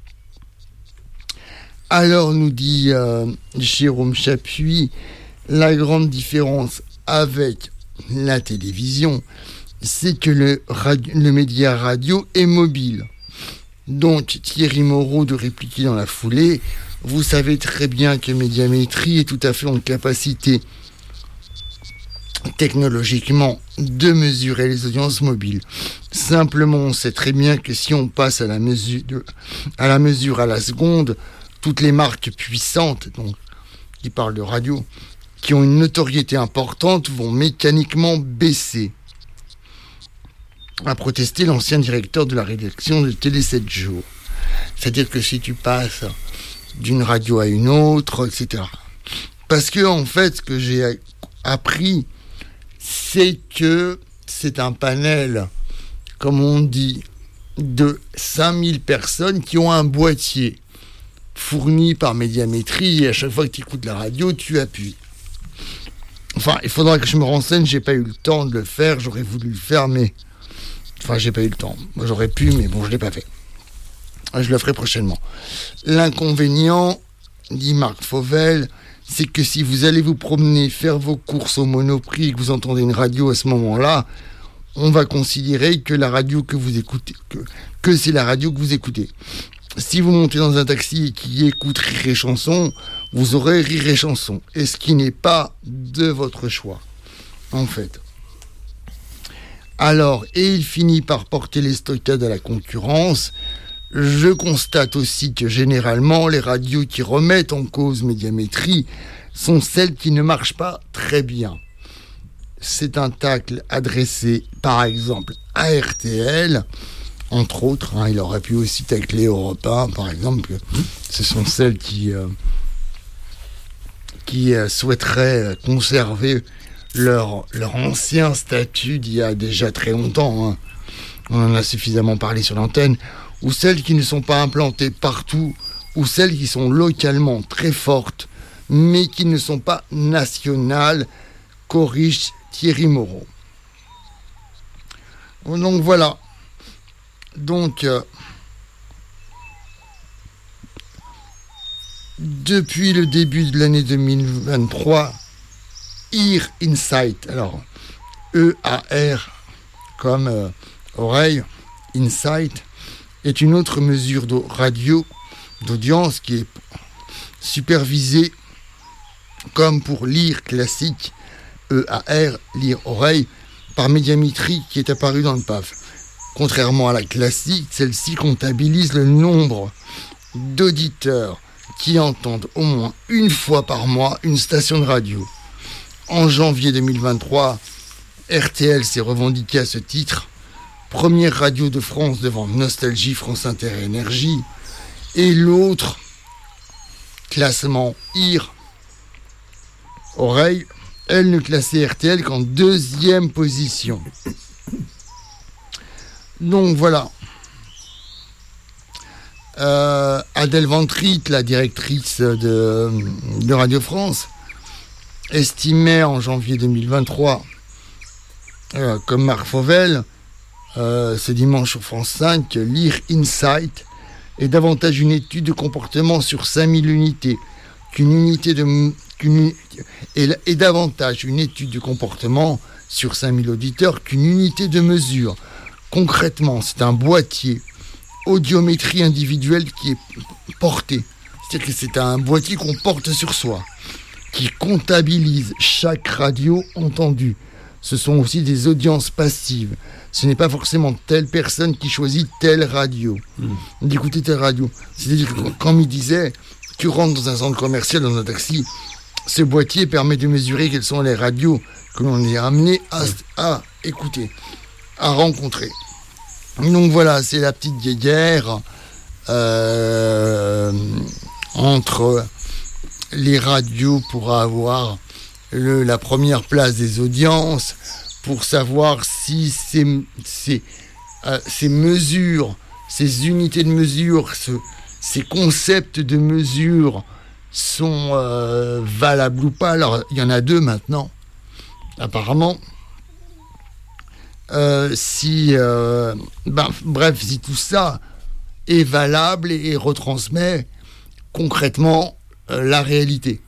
Alors, nous dit euh, Jérôme Chapuis, la grande différence avec la télévision, c'est que le, radio, le média radio est mobile. Donc, Thierry Moreau de répliquer dans la foulée, vous savez très bien que Médiamétrie est tout à fait en capacité technologiquement de mesurer les audiences mobiles. Simplement, on sait très bien que si on passe à la mesure, de, à la mesure à la seconde, toutes les marques puissantes, donc, qui parlent de radio, qui ont une notoriété importante, vont mécaniquement baisser. A protesté l'ancien directeur de la rédaction de Télé sept jours. C'est-à-dire que si tu passes d'une radio à une autre, et cetera. Parce que, en fait, ce que j'ai appris, c'est que c'est un panel, comme on dit, de cinq mille personnes qui ont un boîtier fourni par Médiamétrie, et à chaque fois que tu écoutes la radio, tu appuies. Enfin, il faudra que je me renseigne, j'ai pas eu le temps de le faire, j'aurais voulu le faire, mais... Enfin, j'ai pas eu le temps. Moi, j'aurais pu, mais bon, je l'ai pas fait. Je le ferai prochainement. L'inconvénient, dit Marc Fauvel, c'est que si vous allez vous promener, faire vos courses au Monoprix et que vous entendez une radio à ce moment-là, on va considérer que la radio que vous écoutez, que, que c'est la radio que vous écoutez. Si vous montez dans un taxi et qui écoute Rire et Chanson, vous aurez Rire et Chanson. Et ce qui n'est pas de votre choix, en fait. Alors, et il finit par porter les stockades à la concurrence. Je constate aussi que généralement, les radios qui remettent en cause Médiamétrie sont celles qui ne marchent pas très bien. C'est un tacle adressé, par exemple, à R T L, entre autres. Hein, il aurait pu aussi tacler Europe un, par exemple. Ce sont celles qui, euh, qui euh, souhaiteraient conserver leur, leur ancien statut d'il y a déjà très longtemps. Hein. On en a suffisamment parlé sur l'antenne. Ou celles qui ne sont pas implantées partout, ou celles qui sont localement très fortes, mais qui ne sont pas nationales, corrige Thierry Moreau. Donc voilà. Donc, euh, depuis le début de l'année deux mille vingt-trois, Ear Insight, alors E A R comme euh, oreille, Insight, est une autre mesure de radio d'audience qui est supervisée comme pour lire classique, E A R, lire oreille, par Médiamétrie qui est apparue dans le P A F. Contrairement à la classique, celle-ci comptabilise le nombre d'auditeurs qui entendent au moins une fois par mois une station de radio. En janvier deux mille vingt-trois, R T L s'est revendiqué à ce titre première radio de France devant Nostalgie, France Inter et Énergie, et l'autre classement Ear oreille, elle ne classait R T L qu'en deuxième position. Donc voilà. Euh, Adèle Ventrit, la directrice de, de Radio France, estimait en janvier deux mille vingt-trois, euh, comme Marc Fauvel, euh, ce dimanche sur France cinq, que Lire Insight est davantage une étude de comportement sur cinq mille unités qu'une unité de... Qu'une, et, et davantage une étude de comportement sur cinq mille auditeurs qu'une unité de mesure. Concrètement, c'est un boîtier audiométrie individuelle qui est porté. C'est-à-dire que c'est un boîtier qu'on porte sur soi, qui qui comptabilise chaque radio entendue. Ce sont aussi des audiences passives. Ce n'est pas forcément telle personne qui choisit telle radio, mmh. d'écouter telle radio. C'est-à-dire que, comme il disait, tu rentres dans un centre commercial, dans un taxi, ce boîtier permet de mesurer quelles sont les radios que l'on est amené à, à écouter, à rencontrer. Donc voilà, c'est la petite guéguerre euh, entre les radios pour avoir le, la première place des audiences, pour savoir si ces, ces, euh, ces mesures, ces unités de mesure, ce, ces concepts de mesure sont euh, valables ou pas. Alors, il y en a deux maintenant, apparemment. Euh, si, euh, ben, bref, si tout ça est valable et, et retransmet concrètement euh, la réalité.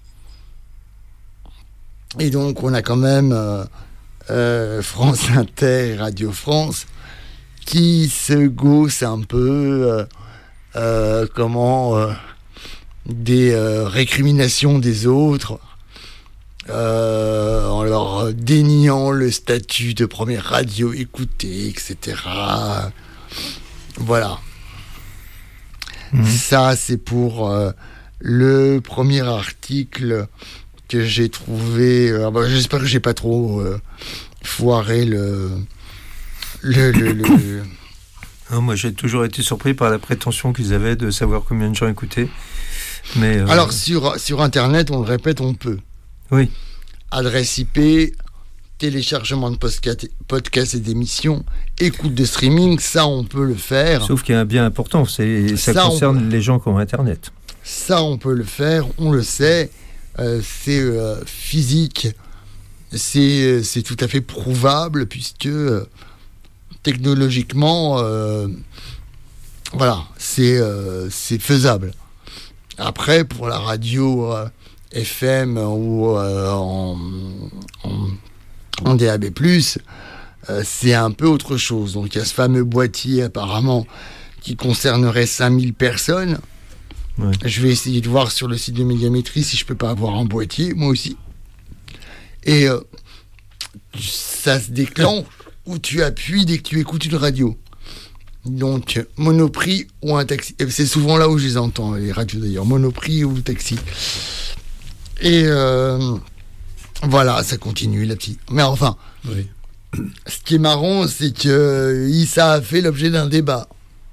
Et donc, on a quand même euh, euh, France Inter, Radio France, qui se gaussent un peu, euh, euh, comment, euh, des euh, récriminations des autres, euh, en leur déniant le statut de première radio écoutée, et cetera. Voilà. Mmh. Ça, c'est pour euh, le premier article que j'ai trouvé. Euh, bah, j'espère que j'ai pas trop euh, foiré le. le, le, le... Non, moi, j'ai toujours été surpris par la prétention qu'ils avaient de savoir combien de gens écoutaient. Mais, euh... Alors, sur, sur Internet, on le répète, on peut. Oui. Adresse I P, téléchargement de podcast, podcast et d'émissions, écoute de streaming, ça, on peut le faire. Sauf qu'il y a un bien important, c'est, ça, ça concerne peut... les gens qui ont Internet. Ça, on peut le faire, on le sait. Euh, c'est euh, physique, c'est, c'est tout à fait prouvable, puisque euh, technologiquement, euh, voilà, c'est, euh, c'est faisable. Après, pour la radio euh, F M ou euh, en, en, en D A B plus, euh, c'est un peu autre chose. Donc, il y a ce fameux boîtier, apparemment, qui concernerait cinq mille personnes. Ouais. Je vais essayer de voir sur le site de Médiamétrie si je peux pas avoir un boîtier, moi aussi. Et euh, ça se déclenche où tu appuies dès que tu écoutes une radio. Donc, Monoprix ou un taxi. Et c'est souvent là où je les entends, les radios d'ailleurs. Monoprix ou taxi. Et euh, voilà, ça continue, la petite. Mais enfin, oui. Ce qui est marrant, c'est que ça a fait l'objet d'un débat.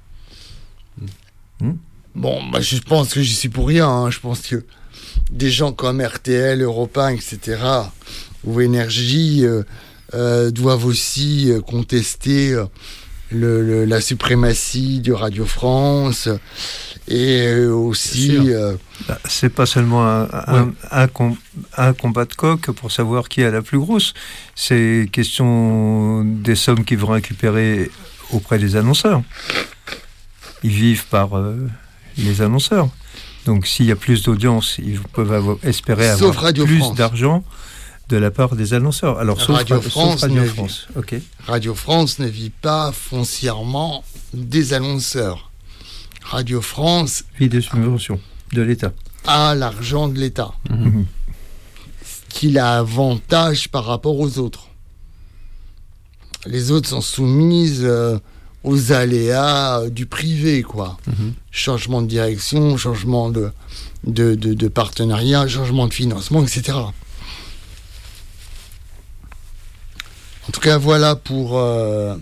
Mmh. Bon, bah, je pense que j'y suis pour rien. Hein. Je pense que des gens comme R T L, Europe un, et cetera, ou Énergie, euh, euh, doivent aussi euh, contester euh, le, le, la suprématie de Radio France et euh, aussi... Euh, bah, c'est pas seulement un, un, ouais. un, com- un combat de coq pour savoir qui est la plus grosse. C'est question des sommes qu'ils vont récupérer auprès des annonceurs. Ils vivent par... Euh, les annonceurs. Donc, s'il y a plus d'audience, ils peuvent avoir, espérer sauf avoir Radio plus France. d'argent de la part des annonceurs. Alors, sauf Radio sauf France, Radio ne France. Vit, okay. Radio France ne vit pas foncièrement des annonceurs. Radio France vit des subventions de l'État. A l'argent de l'État. Mmh. Ce qui a avantage par rapport aux autres. Les autres sont soumises... Euh, aux aléas du privé, quoi. Mmh. Changement de direction, changement de, de, de, de partenariat, changement de financement, et cetera. En tout cas, voilà pour... Euh,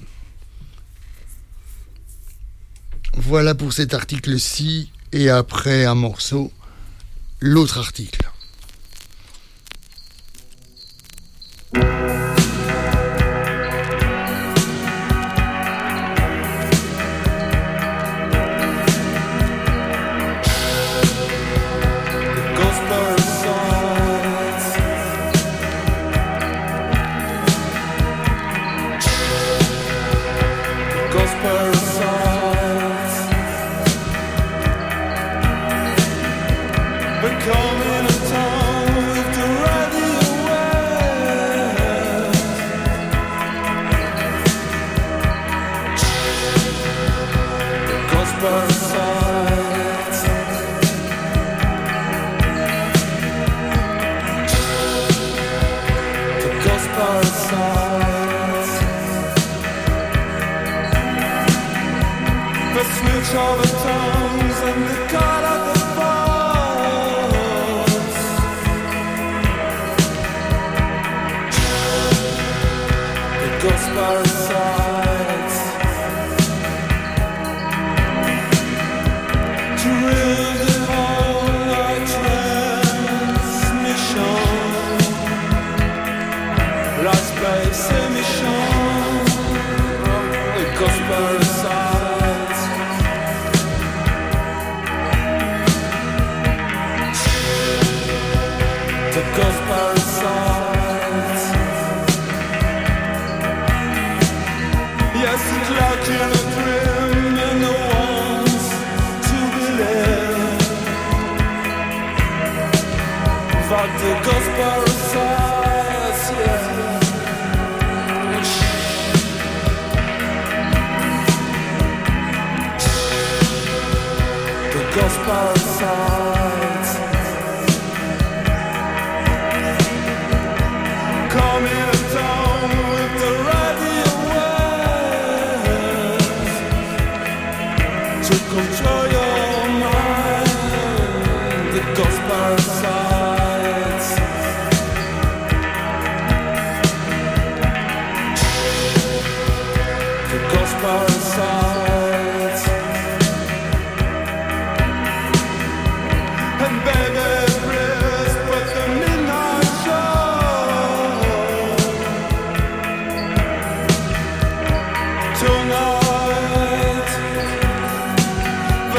voilà pour cet article-ci, et après un morceau, l'autre article. the switch of the tongues and the call of the thoughts. The ghost parasites drill the whole night transmission. Last place emission. The ghost parasites. The ghost parasites. Yes, it's like in a dream and no one's to believe. But the ghost parasites, yeah. The ghost parasites. Come in town with the radio waves to control your mind. The ghost parasites. The ghost parasites. And baby, please put the midnight show tonight.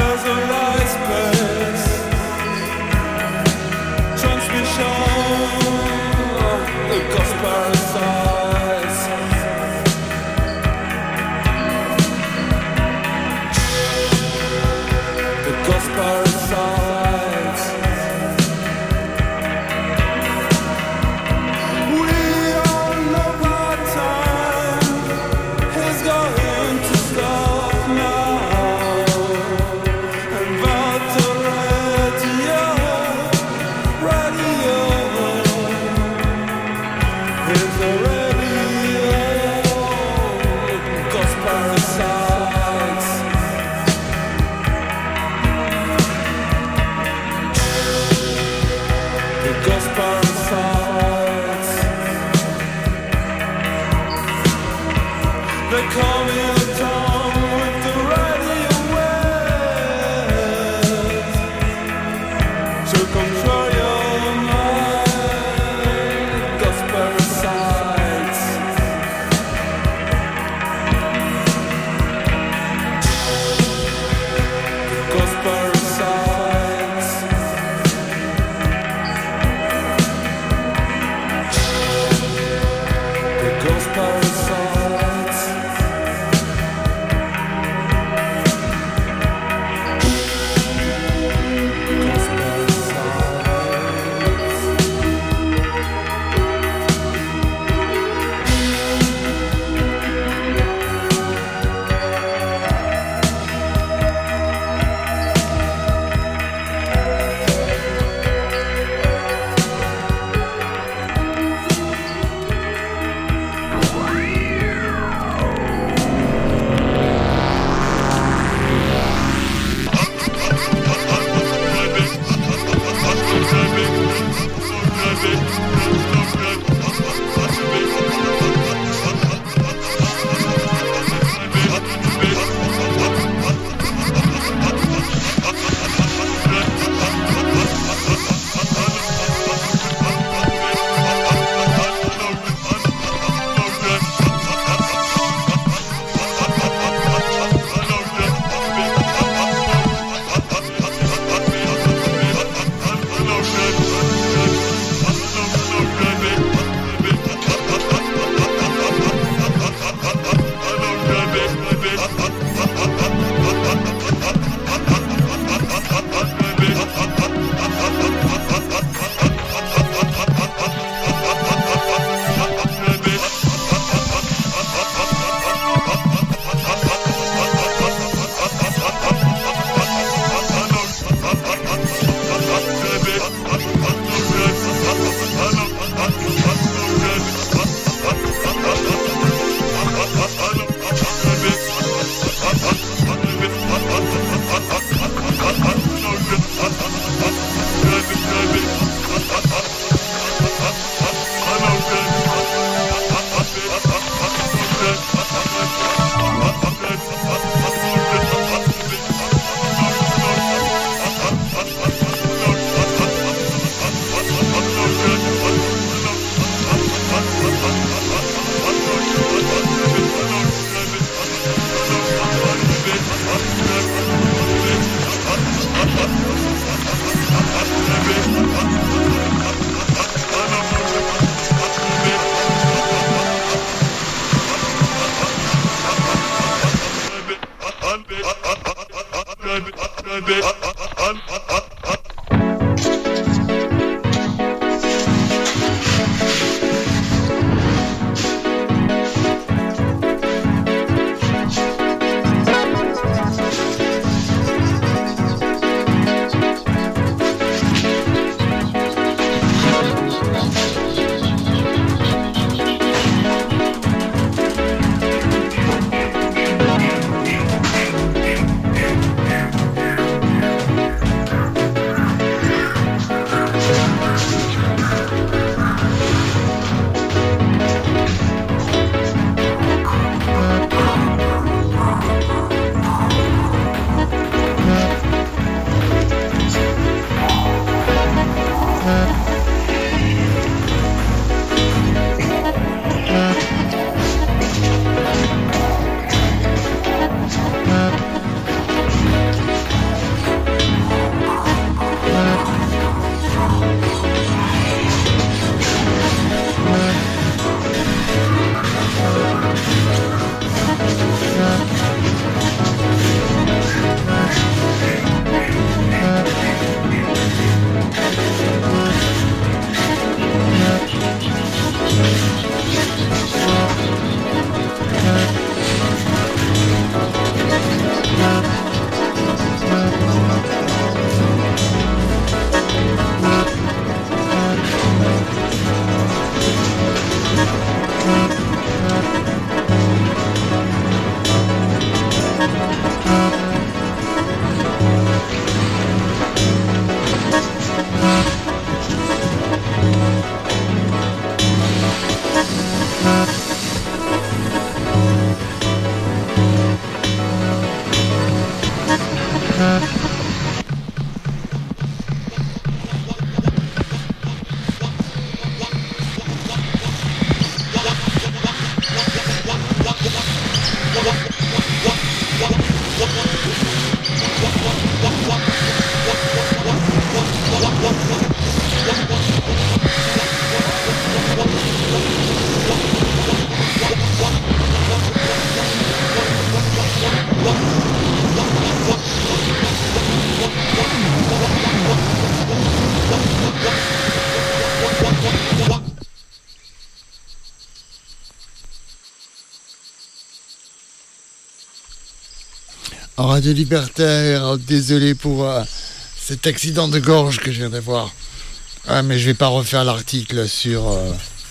Radio Libertaire, désolé pour euh, cet accident de gorge que je viens d'avoir. Ah, mais je vais pas refaire l'article sur, euh,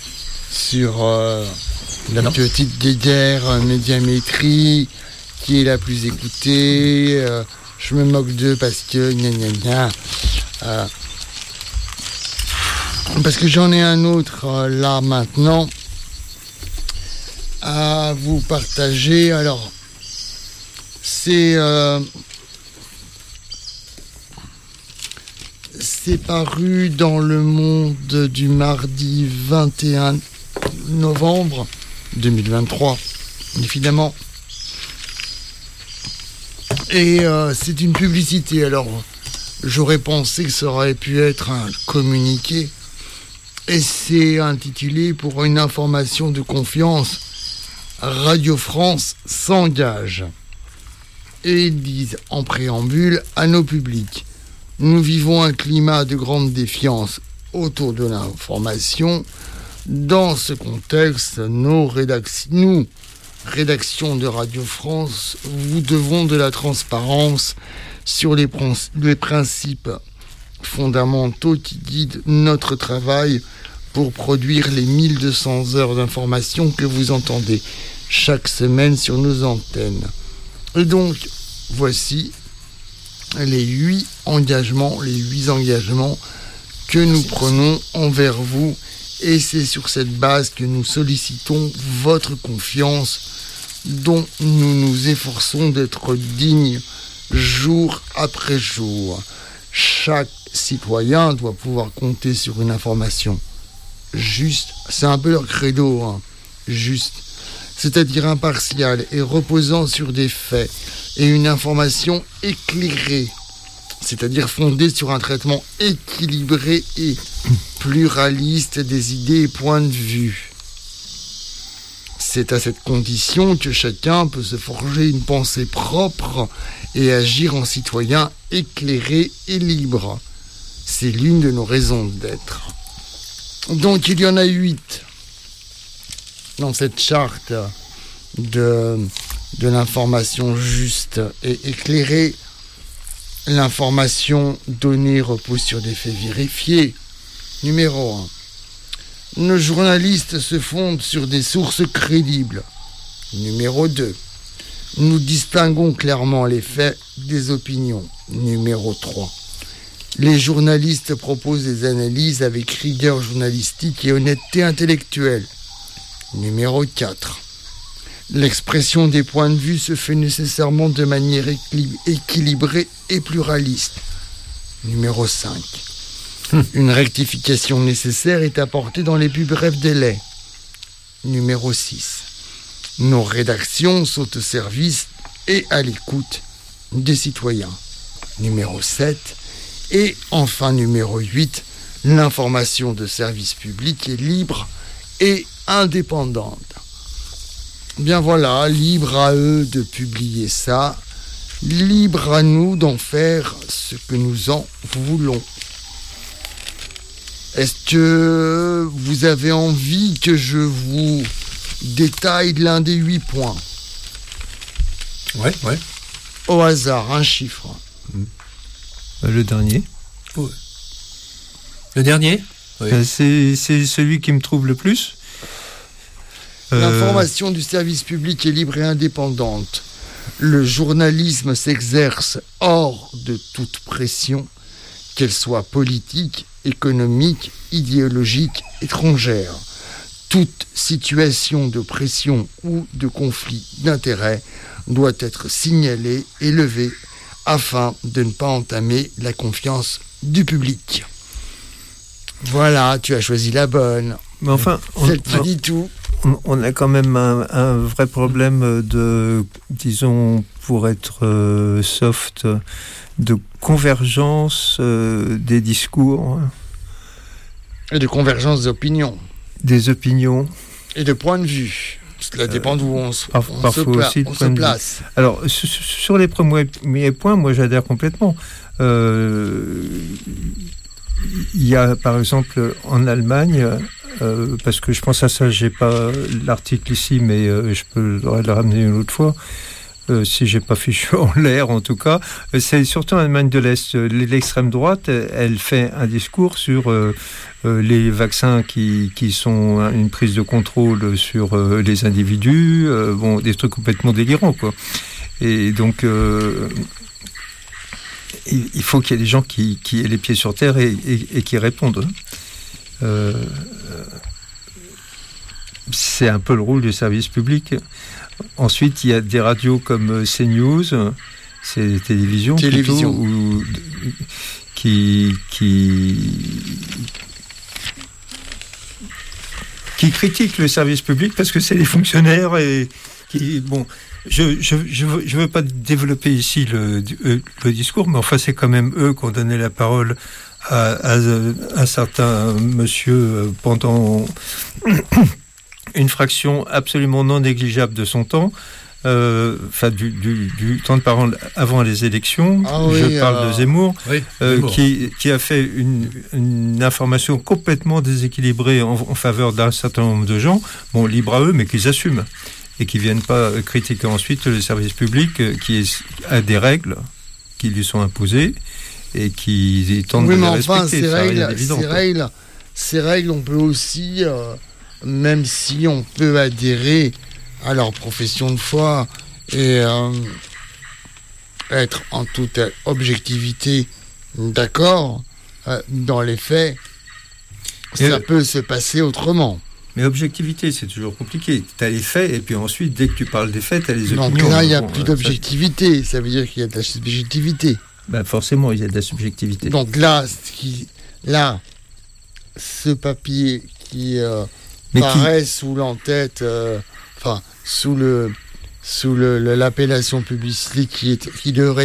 sur euh, la non. petite guéguerre euh, médiamétrie, qui est la plus écoutée. Euh, je me moque d'eux parce que gna gna gna. Euh, parce que j'en ai un autre euh, là maintenant à vous partager. Alors, c'est euh, c'est paru dans Le Monde du mardi vingt et un novembre deux mille vingt-trois, évidemment. Et euh, c'est une publicité. Alors, j'aurais pensé que ça aurait pu être un communiqué. Et c'est intitulé « Pour une information de confiance, Radio France s'engage ». Et ils disent en préambule à nos publics: nous vivons un climat de grande défiance autour de l'information. Dans ce contexte, nos rédac- nous, rédaction de Radio France, vous devons de la transparence sur les, pr- les principes fondamentaux qui guident notre travail pour produire les mille deux cents heures d'information que vous entendez chaque semaine sur nos antennes. Et donc, voici les huit engagements, les huit engagements que nous prenons envers vous. Et c'est sur cette base que nous sollicitons votre confiance, dont nous nous efforçons d'être dignes jour après jour. Chaque citoyen doit pouvoir compter sur une information juste. C'est un peu leur credo, hein, juste. C'est-à-dire impartial et reposant sur des faits, et une information éclairée, c'est-à-dire fondée sur un traitement équilibré et pluraliste des idées et points de vue. C'est à cette condition que chacun peut se forger une pensée propre et agir en citoyen éclairé et libre. C'est l'une de nos raisons d'être. Donc il y en a huit dans cette charte de, de l'information juste et éclairée. L'information donnée repose sur des faits vérifiés. Numéro un. Nos journalistes se fondent sur des sources crédibles. Numéro deux. Nous distinguons clairement les faits des opinions. Numéro trois. Les journalistes proposent des analyses avec rigueur journalistique et honnêteté intellectuelle. Numéro quatre. L'expression des points de vue se fait nécessairement de manière équil- équilibrée et pluraliste. Numéro cinq. Une rectification nécessaire est apportée dans les plus brefs délais. Numéro six. Nos rédactions sont au service et à l'écoute des citoyens. Numéro sept. Et enfin, numéro huit. L'information de service public est libre et indépendante. Bien voilà, libre à eux de publier ça. Libre à nous d'en faire ce que nous en voulons. Est-ce que vous avez envie que je vous détaille l'un des huit points ? Ouais, ouais. Au hasard, un chiffre. Mmh. Le dernier. Ouais. Le dernier ? Oui. Euh, c'est, c'est celui qui me trouve le plus. Euh... L'information du service public est libre et indépendante. Le journalisme s'exerce hors de toute pression, qu'elle soit politique, économique, idéologique, étrangère. Toute situation de pression ou de conflit d'intérêts doit être signalée et levée afin de ne pas entamer la confiance du public. Voilà, tu as choisi la bonne. Mais enfin, on, celle qui dit tout. On, on a quand même un, un vrai problème de, disons, pour être euh, soft, de convergence euh, des discours. Et de convergence d'opinions. Des opinions. Et de points de vue. Cela dépend d'où on, se, Par, on, se, pla- aussi on se place. Alors, sur, sur les premiers points, moi j'adhère complètement. Euh, il y a par exemple en Allemagne, euh, parce que je pense à ça, j'ai pas l'article ici, mais euh, je peux le ramener une autre fois. Euh, si j'ai pas fichu en l'air, en tout cas, c'est surtout en Allemagne de l'Est. L'extrême droite, elle fait un discours sur euh, euh, les vaccins qui, qui sont une prise de contrôle sur euh, les individus, euh, bon, des trucs complètement délirants, quoi. Et donc, euh, il, il faut qu'il y ait des gens qui, qui aient les pieds sur terre et, et, et qui répondent. Euh, c'est un peu le rôle du service public. Ensuite, il y a des radios comme CNews, c'est des télévisions, Télévision. plutôt, où, qui, qui, qui critiquent le service public parce que c'est des fonctionnaires et qui, bon, je je je veux, je veux pas développer ici le, le discours, mais enfin c'est quand même eux qui ont donné la parole à, à, à un certain monsieur pendant une fraction absolument non négligeable de son temps, euh, enfin du, du, du temps de parole avant les élections. Ah oui, je parle alors... de Zemmour, oui, euh, Zemmour. Qui, qui a fait une, une information complètement déséquilibrée en, en faveur d'un certain nombre de gens, bon, libre à eux, mais qu'ils assument, et qui ne viennent pas critiquer ensuite le service public euh, qui est, a des règles qui lui sont imposées et qui tentent oui, de les mais enfin, respecter. Ces Ça, règles, évident, ces, règles, ces règles, on peut aussi... Euh... même si on peut adhérer à leur profession de foi et euh, être en toute objectivité d'accord, euh, dans les faits, et ça euh, peut se passer autrement. Mais objectivité, c'est toujours compliqué. Tu as les faits, et puis ensuite, dès que tu parles des faits, tu as les Donc opinions. là, il n'y a bon, plus euh, d'objectivité, ça... ça veut dire qu'il y a de la subjectivité. Ben forcément, il y a de la subjectivité. Donc là, ce qui, là ce papier qui... Euh, Mais paraît qui... sous l'entête, euh, enfin, sous le, sous le, le, l'appellation publicité qui, est, qui devrait